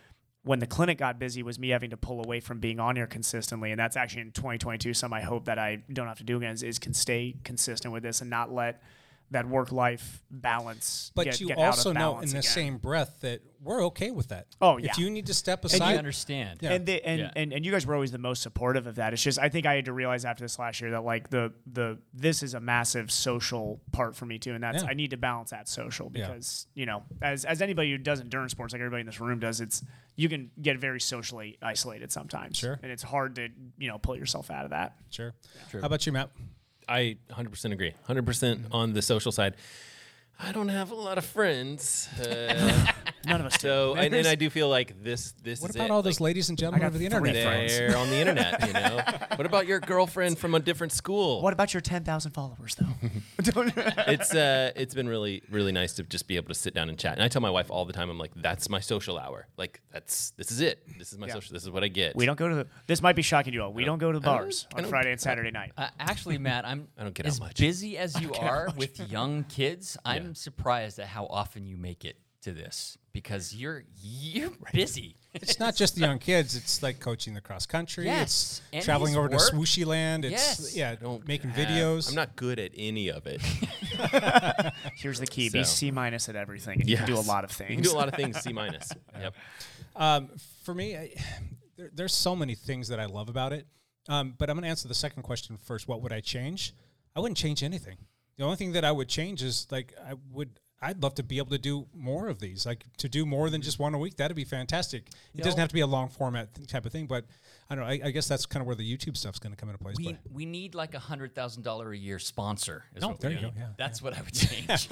when the clinic got busy was me having to pull away from being on here consistently. And that's actually in twenty twenty-two. Some I hope that I don't have to do again is, is can stay consistent with this and not let that work-life balance But get, you get also out of know in balance the again. same breath that we're okay with that. Oh, yeah. If you need to step And aside. you understand. Yeah. And, the, and, Yeah. and and you guys were always the most supportive of that. It's just I think I had to realize after this last year that like the the this is a massive social part for me too, and that's Yeah. I need to balance that social Yeah. because you know as as anybody who does endurance sports, like everybody in this room does, it's you can get very socially isolated sometimes. Sure. And it's hard to you know pull yourself out of that. Sure. True. How about you, Matt? I one hundred percent agree. one hundred percent on the social side. I don't have a lot of friends. Uh, None of us do. So, and, and There's- I do feel like this. This What is about it. all those Like, ladies and gentlemen over the internet? They're on the internet, you know. What about your girlfriend from a different school? What about your ten thousand followers though? it's uh, it's been really, really nice to just be able to sit down and chat. And I tell my wife all the time, I'm like, that's my social hour. Like, that's this is it. This is my Yeah. social. This is what I get. We don't go to the. This might be shocking to you all. We don't go to the I don't- bars I on don't- Friday and Saturday night. Uh, actually, Matt, I'm I don't get as out much. busy as you get out are much. with young kids. I'm surprised at how often you make it to this because you're you're busy. It's not just the young kids. It's like coaching the cross country. Yes, and It's traveling his over work. to Swooshy Land. It's Yes. yeah, Don't making have- videos. I'm not good at any of it. Here's the key: be So. C minus at everything. And You can do a Yes. lot of things. You can do a lot of things. C minus. Yep. Um, for me, I, there, there's so many things that I love about it. Um, but I'm going to answer the second question first. What would I change? I wouldn't change anything. The only thing that I would change is like I would. I'd love to be able to do more of these, like to do more than just one a week. That'd be fantastic. It You doesn't know- have to be a long format th- type of thing, but I don't know. I, I guess that's kind of where the YouTube stuff's going to come into place. We, but we need like a hundred thousand dollar a year sponsor. Is Oh, what there we you go, need. yeah, That's what I would change.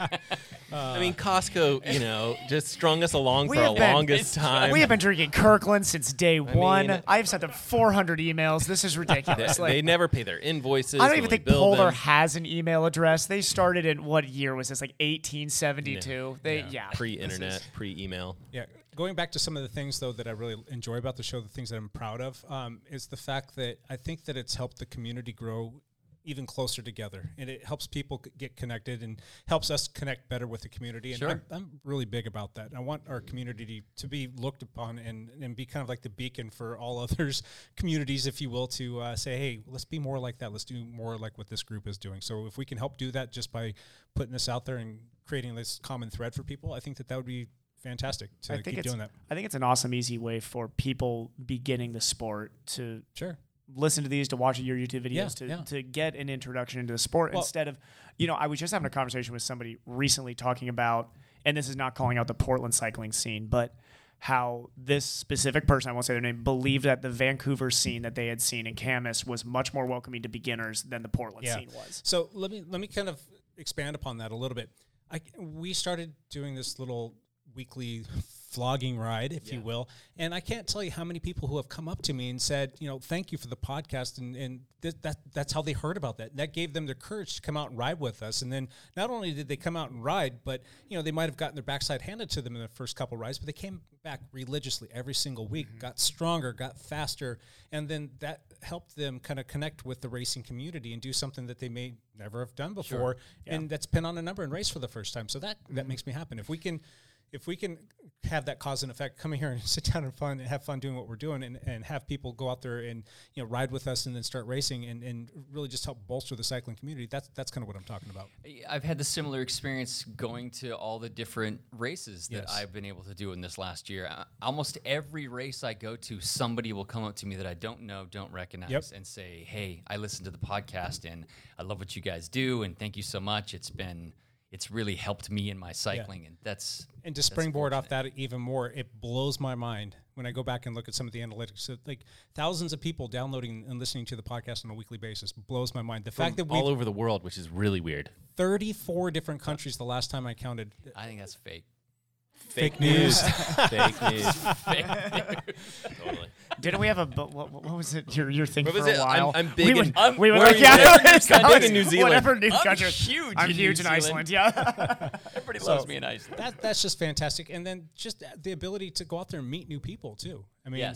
I mean, Costco, you know, just strung us along We for a have been- longest time. We have been drinking Kirkland since day one. mean- I've sent them four hundred emails. This is they, ridiculous. they like, never pay their invoices. I don't when even we think bill Polar them. has an email address. They started in what year was this? Like eighteen seventy-two. They yeah. Pre-internet, This is- pre-email. Yeah, going back to some of the things though that I really enjoy about the show, the things that I'm proud of, um, is the fact that I think that it's helped the community grow even closer together, and it helps people c- get connected and helps us connect better with the community. And Sure. I'm, I'm really big about that. I want our community to be looked upon and, and be kind of like the beacon for all others communities, if you will, to uh, say, hey, let's be more like that. Let's do more like what this group is doing. So if we can help do that just by putting this out there and creating this common thread for people, I think that that would be fantastic to I think keep it's, doing that. I think it's an awesome, easy way for people beginning the sport to Sure. listen to these, to watch your YouTube videos, Yeah, to, yeah. to get an introduction into the sport Well- instead of, you know, I was just having a conversation with somebody recently talking about, and this is not calling out the Portland cycling scene, but how this specific person, I won't say their name, believed that the Vancouver scene that they had seen in Camas was much more welcoming to beginners than the Portland scene was. So let me let me kind of expand upon that a little bit. I, we started doing this little weekly vlogging ride, if you will, and I can't tell you how many people who have come up to me and said, you know, thank you for the podcast, and and th- that that's how they heard about that. That gave them the courage to come out and ride with us. And then not only did they come out and ride, but you know, they might have gotten their backside handed to them in the first couple rides, but they came back religiously every single week, Mm-hmm. got stronger, got faster, and then that helped them kind of connect with the racing community and do something that they may never have done before, Sure. Yeah. and that's pin on a number and race for the first time. So that that makes me happen. If we can. If we can have that cause and effect, come in here and sit down and fun and have fun doing what we're doing, and, and have people go out there and you know ride with us and then start racing and, and really just help bolster the cycling community. That's that's kind of what I'm talking about. I've had the similar experience going to all the different races that Yes. I've been able to do in this last year. Uh, almost every race I go to, somebody will come up to me that I don't know, don't recognize, Yep. and say, "Hey, I listened to the podcast and I love what you guys do, and thank you so much. It's been, it's really helped me in my cycling." And that's And to that's springboard off that even more, it blows my mind when I go back and look at some of the analytics. So like thousands of people downloading and listening to the podcast on a weekly basis blows my mind. The fact that From all we over the world, which is really weird. thirty-four different countries the last time I counted. I think that's fake. Fake news. Fake news. Fake news. Totally. Didn't we have a, bu- what, what was it, your, your thing What for was a it? I'm- while? I'm big we in- would, I'm- we would where like, are yeah, you? it's I'm not- big in New Zealand. Whatever new I'm country. huge I'm in huge New in Zealand. Iceland, yeah. Everybody So loves me in Iceland. That that's just fantastic, and then just the ability to go out there and meet new people too. I mean, Yes.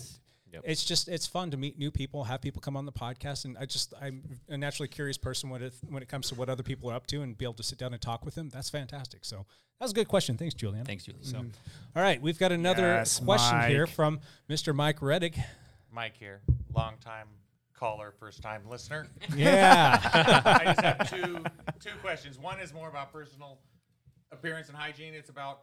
Yep. It's just it's fun to meet new people, have people come on the podcast, and I just I'm a naturally curious person when it when it comes to what other people are up to, and be able to sit down and talk with them. That's fantastic. So that was a good question. Thanks, Julian. Thanks, Julian. So, all right, we've got another Yes, question Mike. here from Mister Mike Reddick. Mike here, long time caller, first time listener. Yeah. I just have two two questions. One is more about personal appearance and hygiene. It's about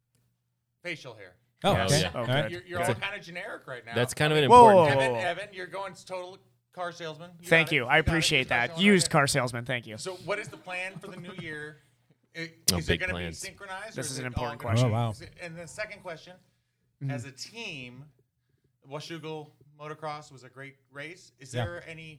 facial hair. Oh, Yes. okay. Yeah. Oh, You're, good. you're, you're Good. all kind of generic right now. That's kind of an Whoa, important. whoa, whoa, Evan, whoa. Evan, you're going total car salesman. You Thank got it. you. I got it. appreciate You're that. special Used right car salesman. Thank you. there. So, what is the plan for the new year? I- Oh, Is it big going to be plans. synchronized? or This is an it all important gonna question. be- Oh, wow. is it- And the second question, Mm-hmm. as a team, Washougal Motocross was a great race. Is Yeah. there any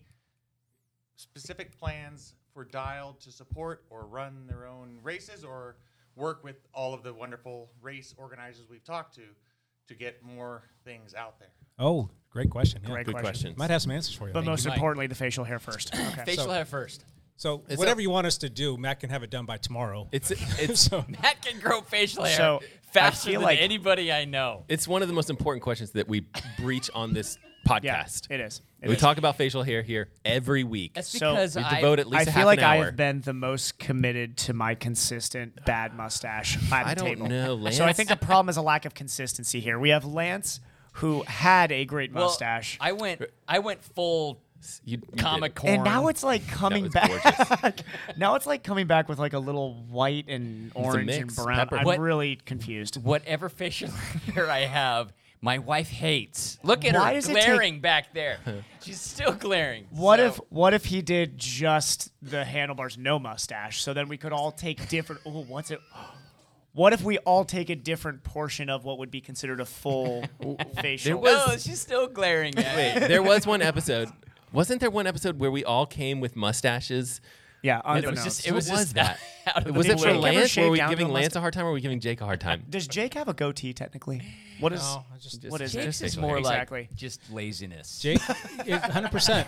specific plans for Dialed to support or run their own races, or work with all of the wonderful race organizers we've talked to to get more things out there? Oh, great question. Yeah. Great Good question. questions. Might have some answers for you. But Thank most you. Mike. importantly, the facial hair first. Okay. Facial So- hair first. So It's whatever a- you want us to do, Matt can have it done by tomorrow. It's it's so Matt can grow facial hair So, I faster feel than like- anybody I know. it's one of the most important questions that we breach on this podcast. Yeah, it is. It we is. talk about facial hair here every week. That's So- because we I devote at least I a feel half like an I hour. have been the most committed to my consistent bad mustache at the I don't table. know, Lance. So I think the problem is a lack of consistency here. We have Lance, who had a great well, mustache, I went I went full You, you comic did. corn. and now it's like coming was back. now it's like coming back with like a little white and a orange and mix, brown. pepper. I'm What- really confused. whatever facial hair I have, my wife hates. Look at Why her does it take- glaring back there. She's still glaring. What So- if what if he did just the handlebars, no mustache? So then we could all take different. Oh, what's it? What if we all take a different portion of what would be considered a full facial? There was- No, she's still glaring at me. Wait, there was one episode. Wasn't there one episode where we all came with mustaches? Yeah, It was unbeknownst. just it What was, was just that? out of Was the it for Jake blue. ever Lance? shave Were we down to giving a Lance mustache? a hard time, or were we giving Jake a hard time? Does Jake have a goatee technically? What is No, I just- what is just- it? Jake's is facial more hair. Exactly. like just laziness. Jake, one hundred percent.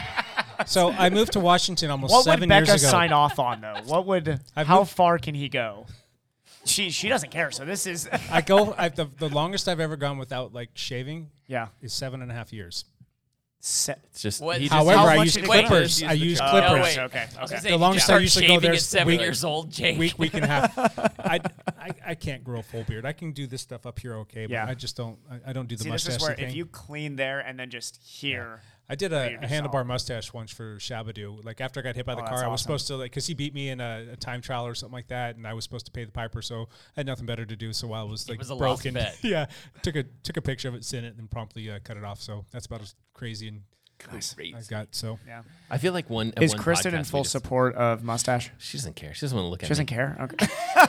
So I moved to Washington almost What would seven years Becca ago. sign off on though? What would? I've how moved- far can he go? She she doesn't care. So this is. I go. I, the, the longest I've ever gone without like shaving Yeah. is seven and a half years. Se- It's just What- he just However, how I much use did it clippers. cost? I use Oh, clippers. wait. Okay. I was Okay. gonna say, The did longest you I start used to go shaving there at is seven week- years old, Jake. Week, week and a half. I, I, I can't grow a full beard. I can do this stuff up here okay, but Yeah. I just don't. I, I don't do the See, this mustache is where thing. if you clean there and then just here. I did You're a, a just handlebar solid. mustache once for Shabadoo. Like after I got hit by the Oh, car, that's I was awesome. supposed to like because he beat me in a, a time trial or something like that, and I was supposed to pay the piper. So I had nothing better to do. So while it was like was a lost broken, bet. yeah, took a took a picture of it, sent it, and promptly uh, cut it off. So that's about as crazy and Crazy. I got. So Yeah. I feel like one. at Is one Kristen podcast in we full just- support of mustache? She doesn't care. She doesn't want to look She at doesn't me. care. Okay.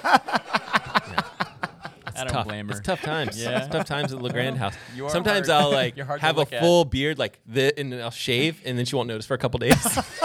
It's I don't tough. blame her. It's tough times. Yeah. It's tough times at the LeGrand house. You are Sometimes hard- I'll like you're hard to have a look at. full beard like this, and then I'll shave, and then she won't notice for a couple days.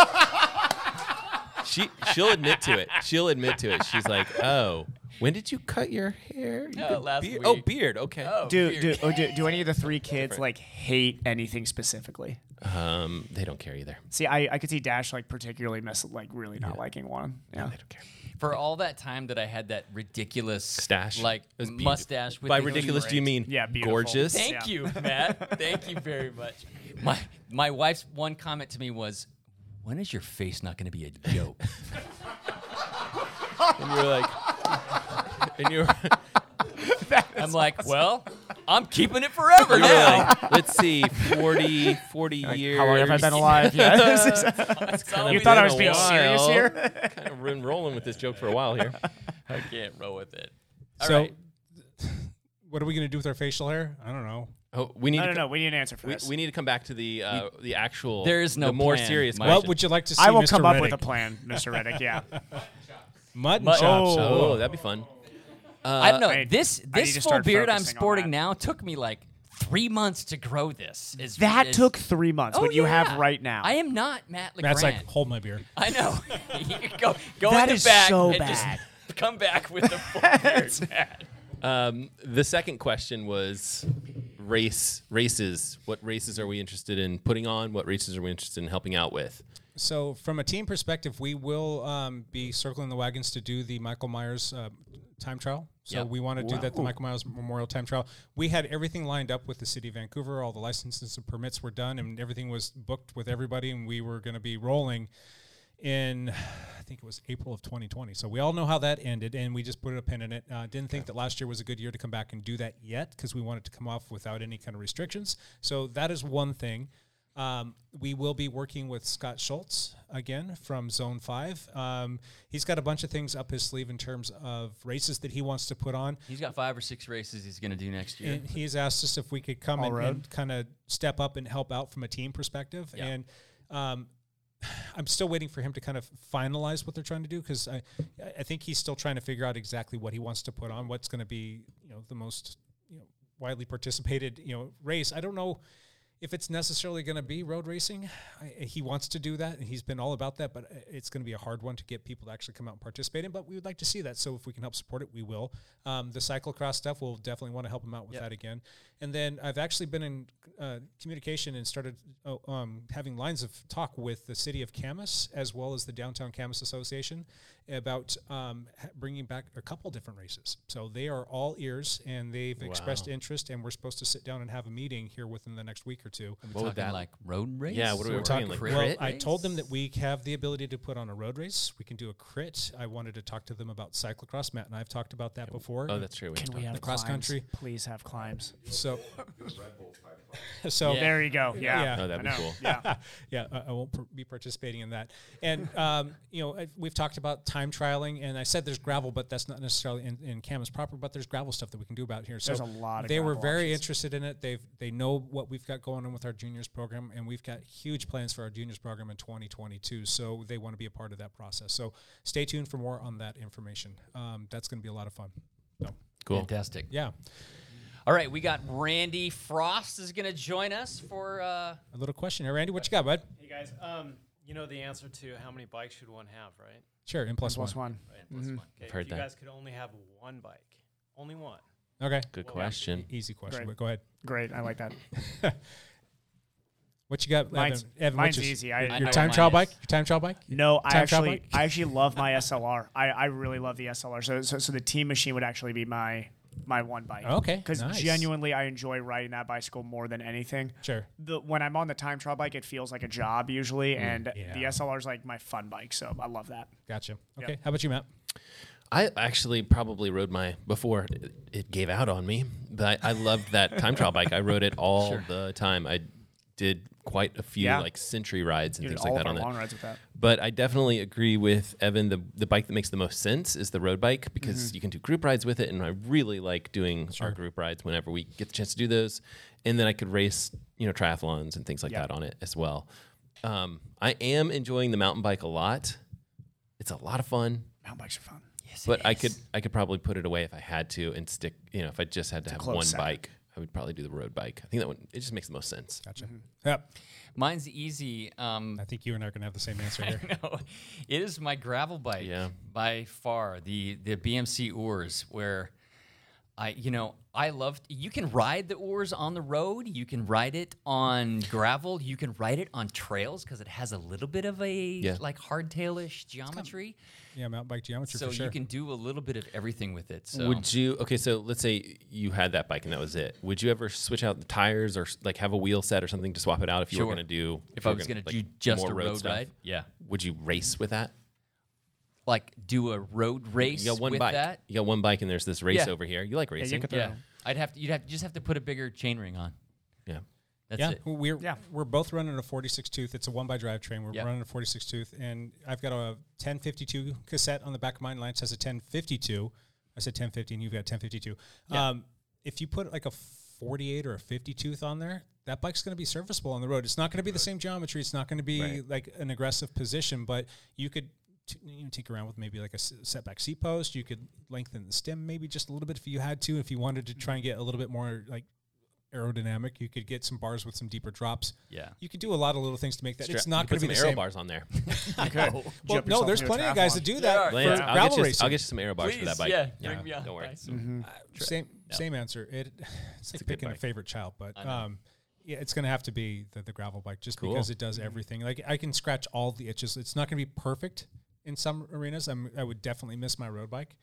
she she'll admit to it. She'll admit to it. She's like, "Oh, when did you cut your hair? You Oh, did last beard. week. Oh, beard. Okay. Oh, Do weird. do, oh, do do any of the three kids like hate anything specifically? Um, they don't care either. See, I, I could see Dash like particularly miss like really not liking one. Yeah. They don't care. For all that time that I had that ridiculous Stash. like It was beautiful. mustache. With By the ridiculous, do you mean Yeah, beautiful. gorgeous? Thank Yeah. you, Matt. Thank you very much. My my wife's one comment to me was, "When is your face not going to be a joke?" And you're like, and you're, I'm like, "Well, I'm keeping it forever you're now." like, let's see, forty, forty Like, years. how long have I been alive? Yeah. It's Kinda all You thought I been was a being serious while. here? Kind of been rolling with this joke for a while here. I can't roll with it. All so, right. what are we gonna do with our facial hair? I don't know. Oh, we need. No, to no, co- no. We need an answer for We, this. we need to come back to the uh, the actual. There is no the more plan, serious Mike. question. What would you like to see? I will Mister come up Reddick? with a plan, Mister Reddick. Yeah. Mud and Mud- chops. Oh, that'd be fun. I don't know. I- this I need this to full start beard I'm focusing on sporting that. now took me like three months to grow. This is That is- took three months. Oh, what you yeah. have right now. I am not Matt LeGrand. Matt's like, hold my beer. I know. You go go That in the is back so and bad. just come back with the full beard, Matt. Um, the second question was race races. What races are we interested in putting on? What races are we interested in helping out with? So, from a team perspective, we will um, be circling the wagons to do the Michael Myers uh, time trial. So Yep. we want to do that at the Wow. Michael Miles Memorial Time Trial. We had everything lined up with the City of Vancouver. All the licenses and permits were done, and everything was booked with everybody, and we were going to be rolling in, I think it was April of twenty twenty. So we all know how that ended, and we just put a pin in it. Uh, didn't think that last year was a good year to come back and do that yet, because we wanted to come off without any kind of restrictions. So that is one thing. Um, we will be working with Scott Schultz again from Zone five. Um, he's got a bunch of things up his sleeve in terms of races that he wants to put on. He's got five or six races he's going to do next year. And he's asked us if we could come All and, road? and kind of step up and help out from a team perspective. Yeah. And um, I'm still waiting for him to kind of finalize what they're trying to do, because I, I think he's still trying to figure out exactly what he wants to put on, what's going to be, you know, the most, you know, widely participated, you know, race. I don't know if it's necessarily going to be road racing. I, he wants to do that, and he's been all about that, but it's going to be a hard one to get people to actually come out and participate in, but we would like to see that. So if we can help support it, we will. Um, the cyclocross stuff, we'll definitely want to help him out with Yep. that again. And then I've actually been in uh, communication and started uh, um, having lines of talk with the city of Camas, as well as the Downtown Camas Association, about um, ha- bringing back a couple different races. So they are all ears, and they've expressed Wow. interest, and we're supposed to sit down and have a meeting here within the next week or two. Are we What would talking that- like road race? Yeah, what are we or talking, like, crit Well, race? I told them that we have the ability to put on a road race. We can do a crit. I wanted to talk to them about cyclocross. Matt and I have talked about that before. Oh, that's true. We Can we have the cross climbs? country. Please have climbs. So, so Yeah. There you go. Yeah. Yeah. Oh, that'd I be know. cool. Yeah. yeah, I, I won't pr- be participating in that. And um, you know, I, we've talked about time trialing, and I said there's gravel, but that's not necessarily in, in Camas proper. But there's gravel stuff that we can do about here. So There's a lot of they were gravel very options. interested in it. They've they know what we've got going on with our juniors program, and we've got huge plans for our juniors program in twenty twenty-two. So they want to be a part of that process. So stay tuned for more on that information. Um, that's going to be a lot of fun. So Cool. Fantastic. yeah, All right, we got Randy Frost is going to join us for. Uh, a little question here, Randy. What you got, bud? Hey guys, um, you know the answer to how many bikes should one have, right? Sure, in plus, Plus one. one. Right, plus Mhm. one. Okay, I've heard if you that. guys could only have one bike, only one. Okay, Good Well, question. E- easy question. Great. But go ahead. Great. I like that. What you got, Mine's- Evan? Evan, mine's what's your- easy. I- your, I your know time what trial mine bike. is. Your time trial bike. No, I Time trial actually, bike? I actually love my S L R. I, I really love the S L R. So, so, so the team machine would actually be my my one bike. Okay, Because nice. genuinely, I enjoy riding that bicycle more than anything. Sure. The when I'm on the time trial bike, it feels like a job usually, and Mm, yeah. the S L R is like my fun bike. So I love that. Gotcha. Yep. Okay. How about you, Matt? I actually probably rode my before it, it gave out on me, but I, I loved that time trial bike. I rode it all Sure. the time. I did quite a few Yeah. like century rides and You did things all like of that our on long it. rides with that. But I definitely agree with Evan. The the bike that makes the most sense is the road bike, because Mm-hmm. you can do group rides with it, and I really like doing Sure. our group rides whenever we get the chance to do those. And then I could race, you know, triathlons and things like Yeah. that on it as well. Um, I am enjoying the mountain bike a lot. It's a lot of fun. Mountain bikes are fun. yes, But it I is. could I could probably put it away if I had to and stick. You know, if I just had to have close one second. bike, I would probably do the road bike. I think that one it just makes the most sense. Gotcha. Mm-hmm. Yep. Mine's easy. Um, I think you and I are gonna have the same answer I here. know. It is my gravel bike Yeah. by far. The the B M C oars, where I you know I love. You can ride the oars on the road. You can ride it on gravel. You can ride it on trails because it has a little bit of a Yeah. like hardtailish geometry. Yeah, mountain bike geometry So for sure. you can do a little bit of everything with it. So Would you? Okay, so let's say you had that bike and that was it. Would you ever switch out the tires or like have a wheel set or something to swap it out if you Sure. were going to do? If you I were was gonna, gonna like, do just more a road stuff? ride, yeah. Would you race with that? like do a road race You got one with bike. that. You got one bike, and there's this race Yeah. over here. You like racing? Yeah, I'd have to. You'd have just have to put a bigger chain ring on. Yeah. That's yeah, it. we're we're both running a forty-six tooth. It's a one by drivetrain. We're Yeah. running a forty-six tooth, and I've got a ten fifty-two cassette on the back of mine. Lance has a ten fifty-two. I said ten fifty, and you've got ten fifty-two. Yeah. Um, if you put like a forty-eight or a fifty tooth on there, that bike's going to be serviceable on the road. It's not going to be the same geometry. It's not going to be Right. like an aggressive position, but you could t- you know, tinker around with maybe like a s- setback seat post. You could lengthen the stem maybe just a little bit if you had to. If you wanted to try and get a little bit more like aerodynamic, you could get some bars with some deeper drops. Yeah. You could do a lot of little things to make that. Stra- It's not you going put to be some the aero same. bars on there. I know. Well, Jump no, yourself there's into a plenty of guys that triathlon. do There that are. for Lance, I'll gravel get, you, racing. I'll get you some aero bars for Please, that bike. yeah, bring me on don't worry. bikes. Mm-hmm. Uh, same same answer. It it's like a good picking a bike. favorite child, but I know. um, yeah, it's going to have to be the, the gravel bike just Cool. because it does everything. Like I can scratch all the itches. It's not going to be perfect in some arenas. I'm I would definitely miss my road bike.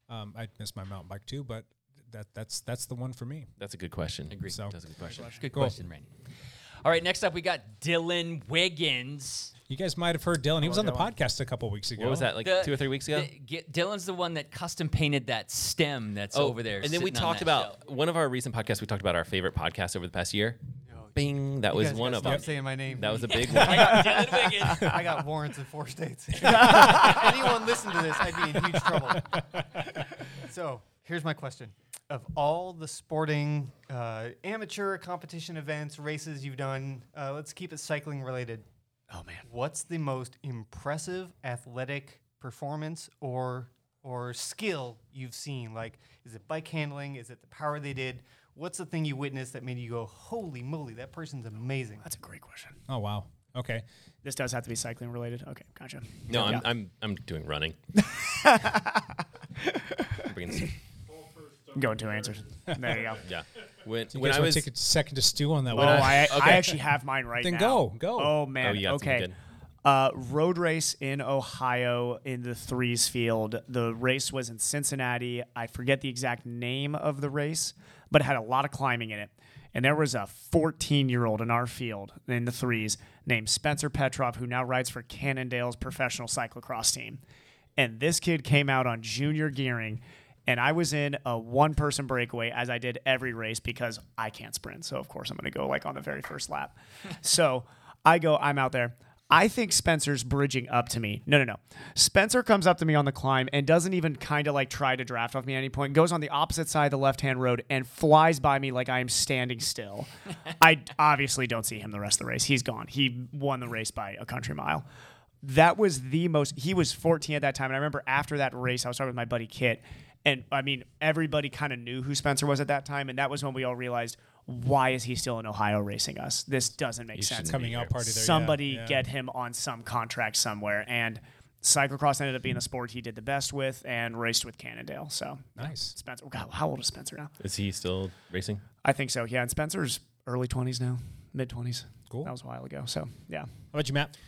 Um, I'd miss my mountain bike too, but that that's that's the one for me. That's a good question. Agreed. So That's a good question. Good Cool. question, Randy. All right, next up we got Dylan Wiggins. you guys might have heard Dylan. He was on the Dylan. podcast a couple weeks ago. What was that, like The- two or three weeks ago? the- get- Dylan's the one that custom painted that stem that's over there. Oh, And then we sitting on talked that about shelf. one of our recent podcasts. We talked about our favorite podcast over the past year. Bing, that You was guys one gotta of stop them. saying my name. That was a big I one. got Dylan Wiggins. I got warrants in four states. Anyone listen to this, I'd be in huge trouble. So here's my question: of all the sporting, uh, amateur competition events, races you've done, uh, let's keep it cycling related. Oh man, What's the most impressive athletic performance or or skill you've seen? Like, is it bike handling? Is it the power they did? What's the thing you witnessed that made you go, "Holy moly, that person's amazing"? that's a great question. Oh wow. Okay. This does have to be cycling related. Okay, gotcha. No, I'm, Yeah. I'm I'm doing running. Bringing some- Going two answers. There you go. yeah. When You when guys I want was to take a second to stew on that Oh, one? I, I Okay. actually have mine right Then now. go, go. Oh man. Oh, you got something okay. good. Uh, road race in Ohio in the threes field. The race was in Cincinnati. I forget the exact name of the race, but it had a lot of climbing in it. And there was a fourteen-year-old in our field in the threes named Spencer Petrov, who now rides for Cannondale's professional cyclocross team. And this kid came out on junior gearing, and I was in a one-person breakaway, as I did every race, because I can't sprint. So, of course, I'm going to go, like, on the very first lap. So I go, I'm out there. I think Spencer's bridging up to me. No, no, no. Spencer comes up to me on the climb and doesn't even kind of like try to draft off me at any point. Goes on the opposite side of the left-hand road and flies by me like I am standing still. I obviously don't see him the rest of the race. He's gone. He won the race by a country mile. That was the most. He was fourteen at that time, and I remember after that race, I was talking with my buddy Kit, and I mean everybody kind of knew who Spencer was at that time, and that was when we all realized, why is he still in Ohio racing us? This doesn't make He sense. shouldn't Coming be out here. party there, yeah, Somebody yeah. get him on some contract somewhere. And cyclocross ended up being the sport he did the best with and raced with Cannondale. So Nice. Spencer, God, how old is Spencer now? Is he still racing? I think so. Yeah, and Spencer's early twenties now, mid twenties. Cool. That was a while ago. So yeah. How about you, Matt?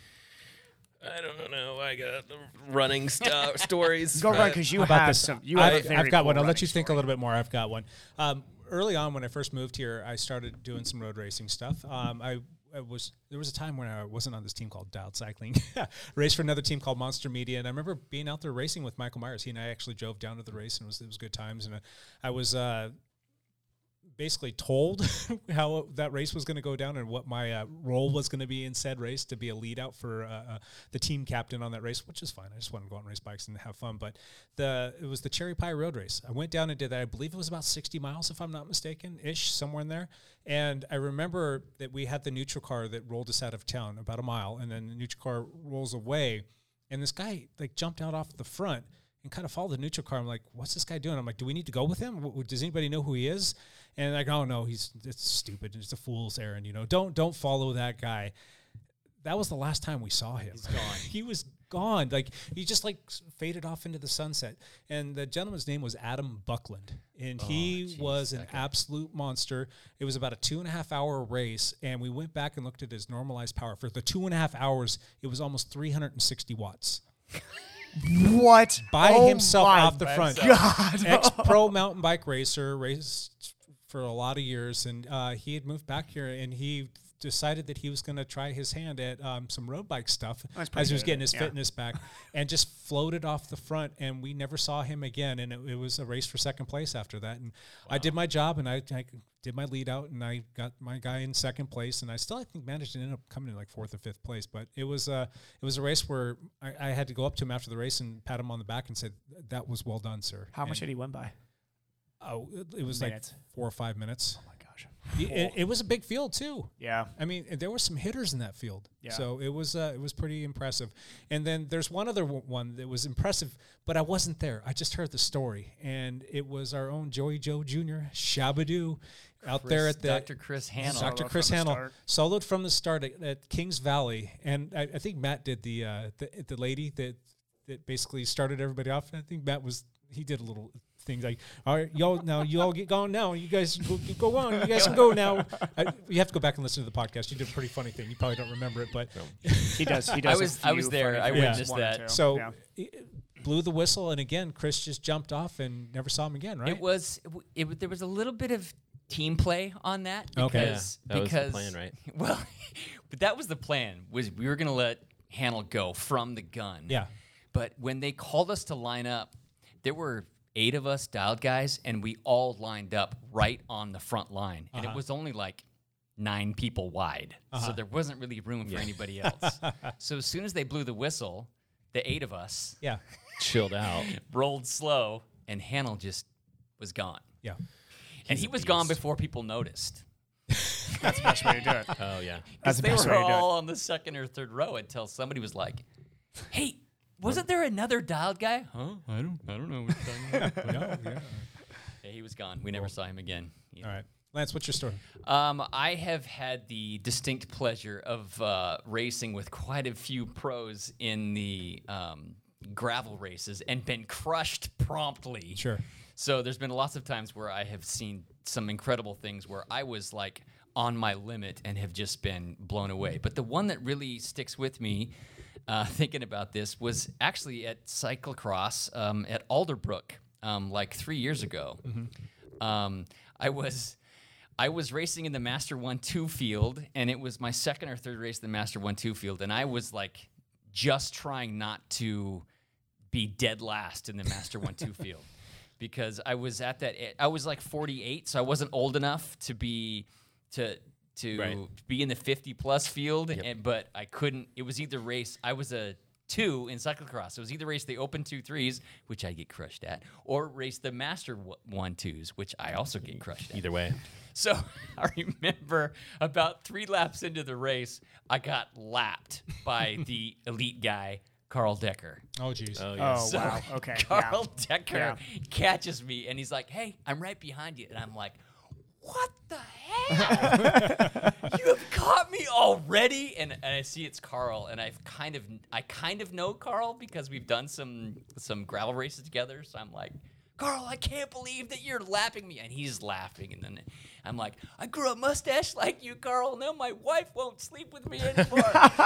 I don't know. I got the running stuff stories. Go but- right, because you How about have this? some. You have I, a very I've got cool one. I'll let running you think a story. little bit more. I've got one. Um, early on, when I first moved here, I started doing some road racing stuff. Um, I, I was there was a time when I wasn't on this team called Dialed Cycling, raced for another team called Monster Media, and I remember being out there racing with Michael Myers. He and I actually drove down to the race, and it was it was good times. And uh, I was. Uh, basically told how that race was going to go down and what my uh, role was going to be in said race, to be a lead out for uh, uh, the team captain on that race, which is fine. I just wanted to go out and race bikes and have fun. But the it was the Cherry Pie Road Race. I went down and did that. I believe it was about sixty miles, if I'm not mistaken, ish, somewhere in there. And I remember that we had the neutral car that rolled us out of town about a mile, and then the neutral car rolls away, and this guy like jumped out off the front and kind of followed the neutral car. I'm like, what's this guy doing? I'm like, do we need to go with him? W- Does anybody know who he is? And like, oh no, he's it's stupid. It's a fool's errand, you know. Don't don't follow that guy. That was the last time we saw him. He's gone. He was gone. Like he just like faded off into the sunset. And the gentleman's name was Adam Buckland, and Oh, he geez, was an that guy. absolute monster. It was about a two and a half hour race, and we went back and looked at his normalized power for the two and a half hours. It was almost three hundred sixty watts. What? By Oh himself my off the front. God. Ex-pro mountain bike racer, raced for a lot of years, and uh, he had moved back here, and he decided that he was going to try his hand at um, some road bike stuff That's pretty as he was good, getting his yeah. fitness back, and just floated off the front, and we never saw him again, and it, it was a race for second place after that. And I did my job, and I, I did my lead out, and I got my guy in second place, and I still I think managed to end up coming in like fourth or fifth place. But it was uh, it was a race where I, I had to go up to him after the race and pat him on the back and said, "That was well done, sir." How much And- did he win by? Oh, it, it was Minutes. like four or five minutes. Oh my gosh. It, it, it was a big field too. Yeah. I mean, there were some hitters in that field. Yeah. So it was uh, it was pretty impressive. And then there's one other w- one that was impressive, but I wasn't there. I just heard the story, and it was our own Joey Joe Junior Shabadoo out there Chris- at the Doctor Chris Hannell. Doctor Soloed Chris from the Hannell start. soloed from the start at, at Kings Valley, and I, I think Matt did the, uh, the the lady that that basically started everybody off. I think Matt was he did a little things like, all right, y'all now you all get going now. You guys go, go on. You guys can go now. I, you have to go back and listen to the podcast. You did a pretty funny thing. You probably don't remember it, but He does. He does. I was- a I was few there. funny I things. witnessed One or that. two. So Yeah. i- blew the whistle, and again, Chris just jumped off and never saw him again, right? It was it, it there was a little bit of team play on that because Okay. Yeah, that was the because plan, right? Well, but that was the plan. Was we were gonna let Hannel go from the gun. Yeah. But when they called us to line up, there were eight of us dialed guys, and we all lined up right on the front line, and Uh-huh. it was only like nine people wide, Uh-huh. so there wasn't really room for anybody else. So as soon as they blew the whistle, the eight of us Yeah. Chilled out. rolled slow, and Hannel just was gone. Yeah. And he was gone before people noticed. That's the best way to do it. Oh yeah. That's Because the they best were way to do all it. on the second or third row until somebody was like, "Hey, wasn't there another dialed guy?" Huh? I don't. I don't know. What you're talking about. Yeah, yeah. Yeah, he was gone. We never saw him again. All right. Lance, what's your story? Um, I have had the distinct pleasure of uh, racing with quite a few pros in the um, gravel races and been crushed promptly. Sure. So there's been lots of times where I have seen some incredible things where I was like on my limit and have just been blown away. But the one that really sticks with me uh, thinking about this was actually at cyclocross um, at Alderbrook um, like three years ago. Mm-hmm. Um, I was... I was racing in the Master one two field, and it was my second or third race in the Master one two field, and I was like just trying not to be dead last in the Master one two field because I was at that. I was like forty-eight, so I wasn't old enough to be to to Right. be in the fifty plus field, and, but I couldn't. It was either race. I was a two in cyclocross. It was either race the open two threes, which I get crushed at, or race the Master w- one twos, which I also get crushed at. Either way. So I remember about three laps into the race, I got lapped by the elite guy, Carl Decker. Oh, geez. Oh, yeah. Oh, So wow. Okay, Carl yeah. Decker Yeah. catches me, and he's like, "Hey, I'm right behind you." And I'm like, "What the hell? You have caught me already?" And, and I see it's Carl, and I've kind of, I kind of know Carl because we've done some some gravel races together. So I'm like, "Carl, I can't believe that you're lapping me." And he's laughing. And then I'm like, "I grew a mustache like you, Carl. Now my wife won't sleep with me anymore."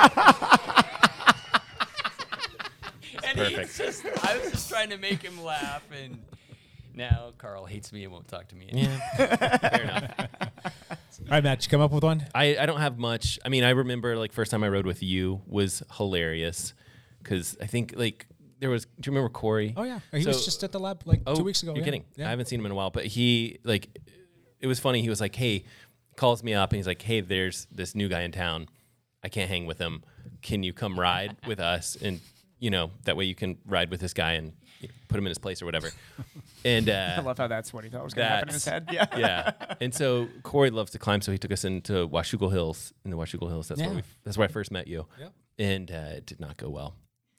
And he's Perfect. just, I was just trying to make him laugh. And now Carl hates me and won't talk to me anymore. Yeah. Fair enough. All right, Matt, did you come up with one? I, I don't have much. I mean, I remember like first time I rode with you was hilarious because I think like there was. Do you remember Corey? Oh yeah, he So- was just at the lab like Oh, two weeks ago. You're yeah. kidding. Yeah. I haven't seen him in a while, but he like it was funny. He was like, "Hey," calls me up and he's like, "Hey, there's this new guy in town. I can't hang with him. Can you come ride with us? And you know that way you can ride with this guy and you know, put him in his place or whatever." And uh, I love how that's what he thought was going to happen in his head. Yeah. yeah. And so Corey loves to climb, so he took us into Washougal Hills. In the Washougal Hills, that's Yeah. where we that's where I first met you. Yep. And uh, it did not go well.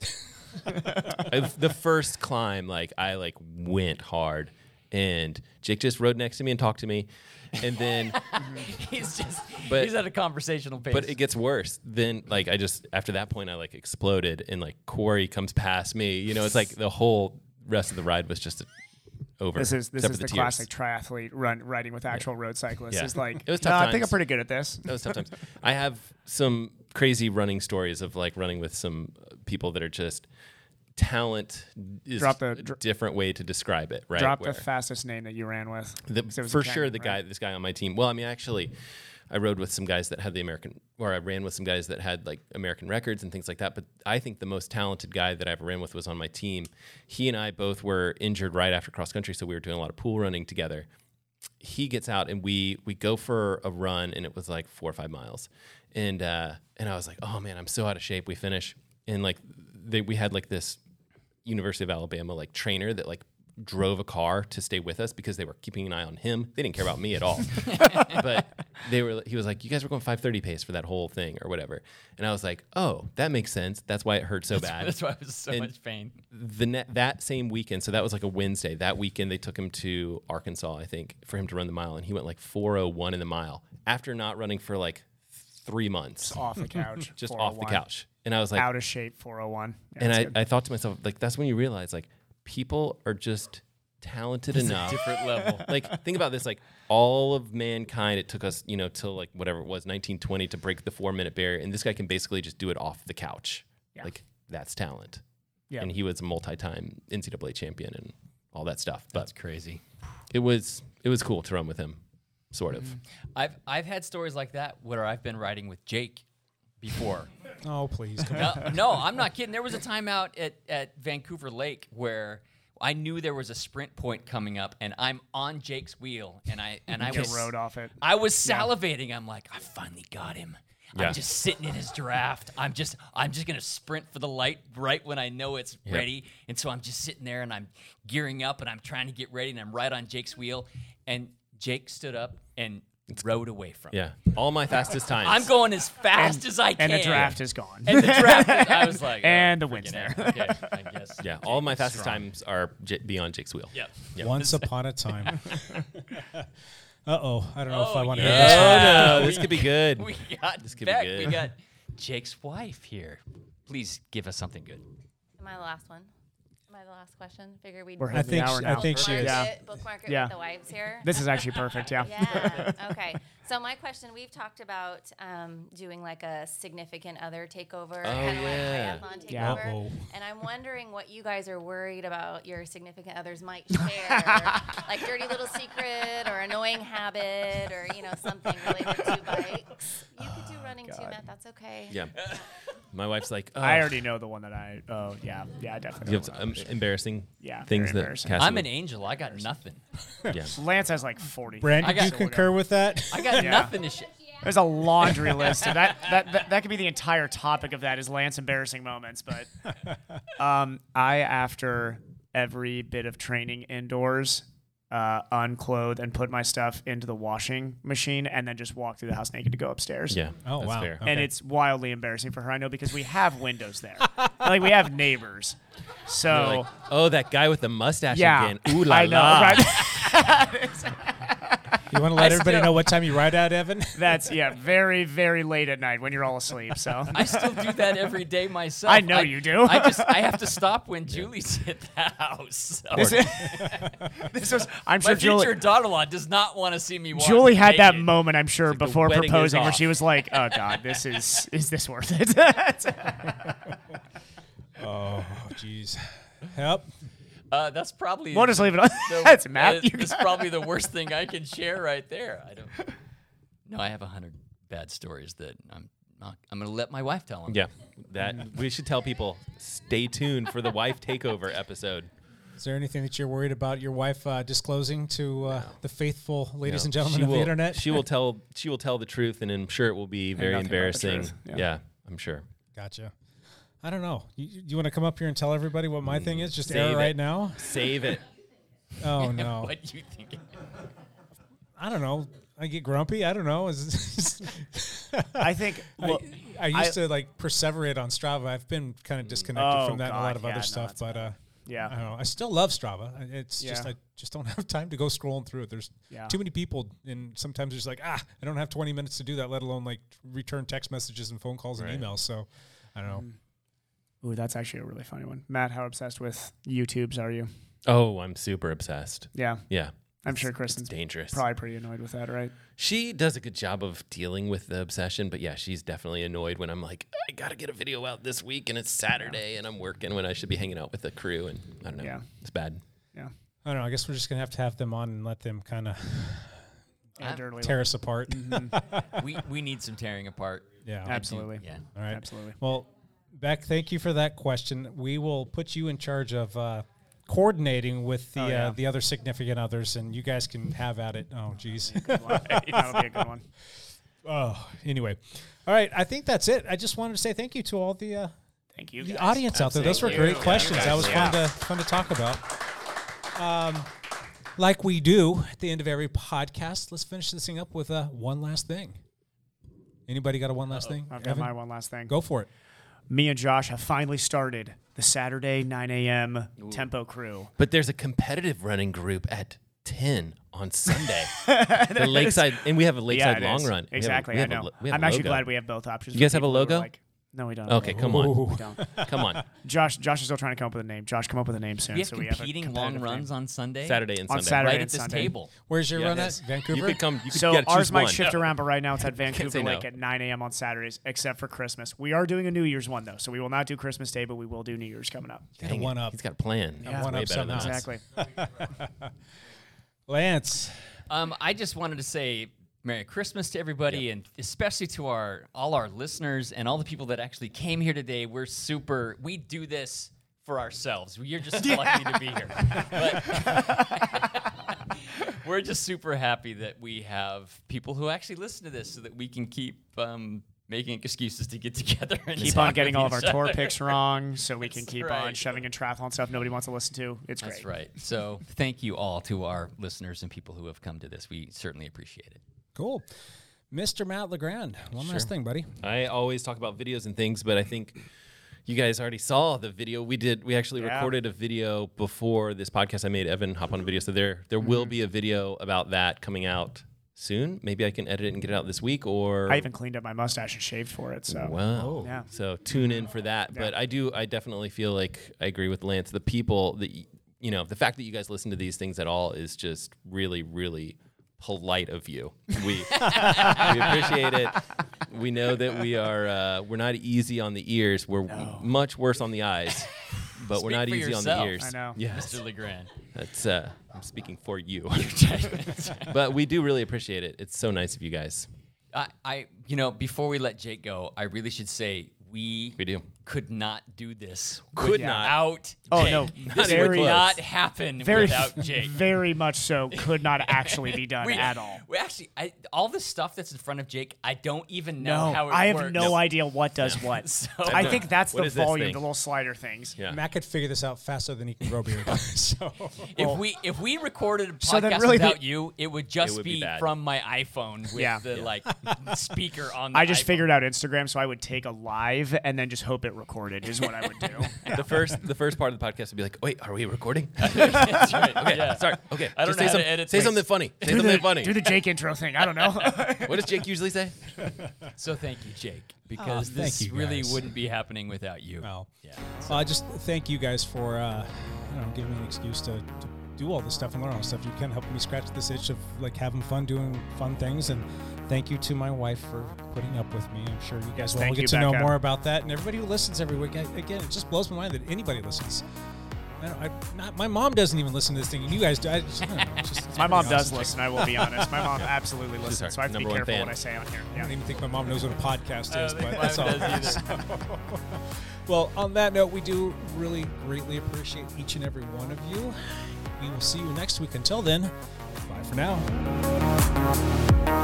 I- the first climb, like I like went hard, and Jake just rode next to me and talked to me, and then he's just, But- he's at a conversational pace. but it gets worse. Then like I just after that point I like exploded, and like Corey comes past me. You know, it's like the whole rest of the ride was just over. This is this except is for the, tears. classic triathlete run riding with actual road cyclists. Yeah. Is like, It was tough "Nah, I think I'm times. pretty good at this. It was tough times. I have some crazy running stories of like running with some uh, people that are just talent is Drop the- a different way to describe it, right? Drop Where- the fastest name that you ran with. the, 'Cause it was for a sure, Kenyan, the right? guy, this guy on my team. Well, I mean, actually, I rode with some guys that had the American, or I ran with some guys that had like American records and things like that. But I think the most talented guy that I ever ran with was on my team. He and I both were injured right after cross country, so we were doing a lot of pool running together. He gets out and we we go for a run, and it was like four or five miles, and uh, and I was like, oh man, I'm so out of shape. We finish, and like they, we had like this University of Alabama like trainer that like drove a car to stay with us because they were keeping an eye on him. They didn't care about me at all. But they were he was like, you guys were going five thirty pace for that whole thing or whatever. And I was like, oh, that makes sense. That's why it hurt so That's- bad. that's why it was so And much pain. The ne- that same weekend, so that was like a Wednesday. That weekend they took him to Arkansas, I think, for him to run the mile, and he went like four oh one in the mile after not running for like three months. Just off the couch. Just four off oh the one. couch. And I was like, out of shape four oh one. Yeah, and that's I, good. I thought to myself, like, that's when you realize, like, people are just talented It's a enough. different level. Like, think about this. Like, all of mankind, it took us, you know, till like whatever it was, nineteen twenty to break the four minute barrier. And this guy can basically just do it off the couch. Yeah. Like, that's talent. Yeah. and he was a multi-time N C double A champion and all that stuff. But That's crazy. It was it was cool to run with him, sort of. I've I've had stories like that where I've been riding with Jake before. Oh, please. Come no, on. no, I'm not kidding. There was a time out at, at Vancouver Lake where I knew there was a sprint point coming up, and I'm on Jake's wheel, and I and I You was rode off it. I was Yeah. salivating. I'm like, I finally got him. Yeah. I'm just sitting in his draft. I'm just I'm just gonna sprint for the light right when I know it's Yep. ready. And so I'm just sitting there and I'm gearing up and I'm trying to get ready and I'm right on Jake's wheel. And Jake stood up and rode away from Yeah, me. all my fastest times. I'm going as fast And- as I can. and the draft is gone. And the draft is, I was like, And oh, the wind's freaking there. heck. Okay, I guess. Yeah, all of my Jake's fastest strong. times are J- beyond Jake's wheel. Yep. Yeah. Once upon a time. Uh-oh. I don't know if I Oh, want to yeah. hear this one. Oh, no, We- this could be good. We got This could be Beck. good. We got Jake's wife here. Please give us something good. Am I the last one? Am I the last question? Figure we'd We're I think hour she- now. I think she bookmark is. Yeah. it, bookmark it Yeah. with the wives here. This is actually perfect. Yeah. Yeah. Okay. So my question: we've talked about um, doing like a significant other takeover, Oh, kind of yeah. like triathlon Yeah. takeover. Uh-oh. And I'm wondering what you guys are worried about your significant others might share, like dirty little secret or annoying habit or you know something related to bikes. You could do running too, God. Matt. That's okay. Yeah. My wife's like, oh, I already know the one that I. Oh yeah, yeah, I definitely. you know have the one. um, embarrassing Yeah, things very that embarrassing. Cassie I'm would- an angel. I got nothing. Yeah. Lance has like forty. Brandon, I do you got- concur with that? I got Yeah. nothing to share. There's a laundry list, and that, that that that could be the entire topic of that is Lance embarrassing moments. But um, I, after every bit of training indoors, uh, unclothe and put my stuff into the washing machine, and then just walk through the house naked to go upstairs. Yeah. Oh, that's wow. fair. Okay. And it's wildly embarrassing for her, I know, because we have windows there. Like we have neighbors, so You're like, oh, that guy with the mustache yeah, again. Ooh la I know, la. right? You want to let I everybody still- know what time you ride out, Evan? That's yeah, very very late at night when you're all asleep. So I still do that every day myself. I know you do. I just I have to stop when Julie's at the house. So. This, is, this was I'm My sure future Julie. daughter-in-law does not want to see me walk Julie had that naked. moment, I'm sure, Like the before wedding is proposing, where off. she was like, "Oh God, this is is this worth it?" Oh, jeez. Yep. Uh, that's probably. We'll just leave it on. the- That's Matt. uh, You That's got- probably the worst thing I can share right there. I don't. No, I have a hundred bad stories that I'm not. I'm gonna let my wife tell them. Yeah. That we should tell people. Stay tuned for the wife takeover episode. Is there anything that you're worried about your wife uh, disclosing to uh, the faithful ladies No, and gentlemen she of will, the internet? She will tell. She will tell the truth, and I'm sure it will be very nothing but the embarrassing. truth, Yeah. yeah. I'm sure. Gotcha. I don't know. You, you want to come up here and tell everybody what my thing is? Just air Save it it. right now? Save it. Oh, no. What do you think? I don't know. I get grumpy. I don't know. Is- I think. Well, I, I used to like perseverate on Strava. I've been kind of disconnected Oh, from that and a lot God, of yeah, other no, stuff, that's but uh, Yeah. I don't know. I still love Strava. I- It's just Yeah. I just don't have time to go scrolling through it. There's Yeah. too many people, and sometimes there's like ah, I don't have twenty minutes to do that, let alone like return text messages and phone calls Right. and emails. So I don't know. Ooh, that's actually a really funny one. Matt, how obsessed with YouTubes are you? Oh, I'm super obsessed. Yeah. Yeah. I'm sure It's- Kristen's it's dangerous. probably pretty annoyed with that, right? She does a good job of dealing with the obsession, but yeah, she's definitely annoyed when I'm like, I gotta get a video out this week, and it's Saturday, and I'm working when I should be hanging out with the crew, and I don't know, Yeah. it's bad. Yeah. I don't know. I guess we're just gonna have to have them on and let them kind of Elderly tear one. us apart. we we need some tearing apart. Yeah, I do, Absolutely. Yeah. All right. Absolutely. Well, Beck, thank you for that question. We will put you in charge of uh, coordinating with the Oh, yeah. uh, the other significant others, and you guys can have at it. Oh, geez. That'll be a good one. Oh, anyway. All right. I think that's it. I just wanted to say thank you to all the uh, Thank you, the guys. audience out there. Those were Thank you. great Yeah, questions. guys, That was yeah. fun to fun to talk about. Um, like we do at the end of every podcast, let's finish this thing up with uh, one last thing. Anybody got a one last thing? I've got Evan? my one last thing. Go for it. Me and Josh have finally started the Saturday nine a.m. Tempo Crew. But there's a competitive running group at ten on Sunday. the Lakeside, and we have a Lakeside Yeah, it long is. run. We have a- Exactly, we I have a know. lo- we have I'm a actually logo. glad we have both options. You for guys have a people who are logo? like- No, we don't. Okay, come on. Ooh. We don't. Come on. Josh, Josh is still trying to come up with a name. Josh, come up with a name soon. We have so we competing have a long competitive runs name. on Sunday? Saturday and On Sunday. Saturday Right and at this Sunday. table. Where's your Yeah, run that's- at? Vancouver? You could come. You could, So you gotta ours choose might one. shift around, but right now it's at Can't Vancouver say Lake no. at nine a.m. on Saturdays, except for Christmas. We are doing a New Year's one, though, so we will not do Christmas Day, but we will do New Year's coming up. Get a one up. He's got a plan. Yeah. He's One way up better than somehow. us. Exactly. Lance. Um, I just wanted to say Merry Christmas to everybody, and especially to our all our listeners and all the people that actually came here today. We're super. We do this for ourselves. You're just lucky to be here. But we're just super happy that we have people who actually listen to this, so that we can keep um, making excuses to get together and Keep talk on getting with all of our each tour other. picks wrong, so we can That's keep right. on shoving in triathlon stuff nobody wants to listen to. It's great. That's right. So thank you all to our listeners and people who have come to this. We certainly appreciate it. Cool. Mister Matt LeGrand, one Sure. last thing, buddy. I always talk about videos and things, but I think you guys already saw the video. We did. We actually Yeah. recorded a video before this podcast. I made Evan hop on a video, so there there will Mm-hmm. be a video about that coming out soon. Maybe I can edit it and get it out this week. Or I even cleaned up my mustache and shaved for it. So wow. Yeah. So tune in for that. Yeah. But I do. I definitely feel like I agree with Lance. The people that y- you know, the fact that you guys listen to these things at all is just really, really polite of you. We we appreciate it. We know that we are uh, we're not easy on the ears. We're No. much worse on the eyes, but we're Speak not for easy yourself. on the ears. I know. Yes. Mister LeGrand. That's uh, I'm speaking for you. But we do really appreciate it. It's so nice of you guys. I, I, you know, before we let Jake go, I really should say we We do. could not do this Could without Oh, Jake. no. This Very- would not happen very, without Jake. very much so. Could not actually be done we, at all. We actually, I, all the stuff that's in front of Jake, I don't even know No, how it I have works. no idea what does what. So- I think that's What the is this volume, thing? the little slider things. Yeah. Matt could figure this out faster than he can grow beard. so If we if we recorded a podcast So then really without the- you, it would just would be be, bad. from my iPhone with Yeah. the Yeah. like speaker on. The I just iPhone. figured out Instagram, so I would take a live and then just hope it recorded is what I would do. The first the first part of the podcast would be like, wait, are we recording? That's right. Okay, Yeah. sorry. Okay, I don't just know say, how some, to edit say things. something funny. Say do, something the, funny. do the Jake intro thing. I don't know. What does Jake usually say? So thank you, Jake, because Oh, this thank you, really guys. wouldn't be happening without you. Well, Yeah. well, I just thank you guys for uh, I don't know, giving me an excuse to, to do all this stuff and learn all this stuff. You can help me scratch this itch of like having fun, doing fun things, and thank you to my wife for putting up with me. I'm sure you guys Yes, will thank get you, to know Becca. more about that, and everybody who listens every week. I, again, it just blows my mind that anybody listens. I don't, I, not, my mom doesn't even listen to this thing, and you guys do. I just, I don't know, it's just, it's My pretty mom does awesome. listen, I will be honest. My mom absolutely our listens, so I have to be number one careful fan. what I say on here. I Yeah. don't even think my mom knows what a podcast I is, don't think but that's all. mine does either. Well, on that note, we do really greatly appreciate each and every one of you. We will see you next week. Until then, bye for now.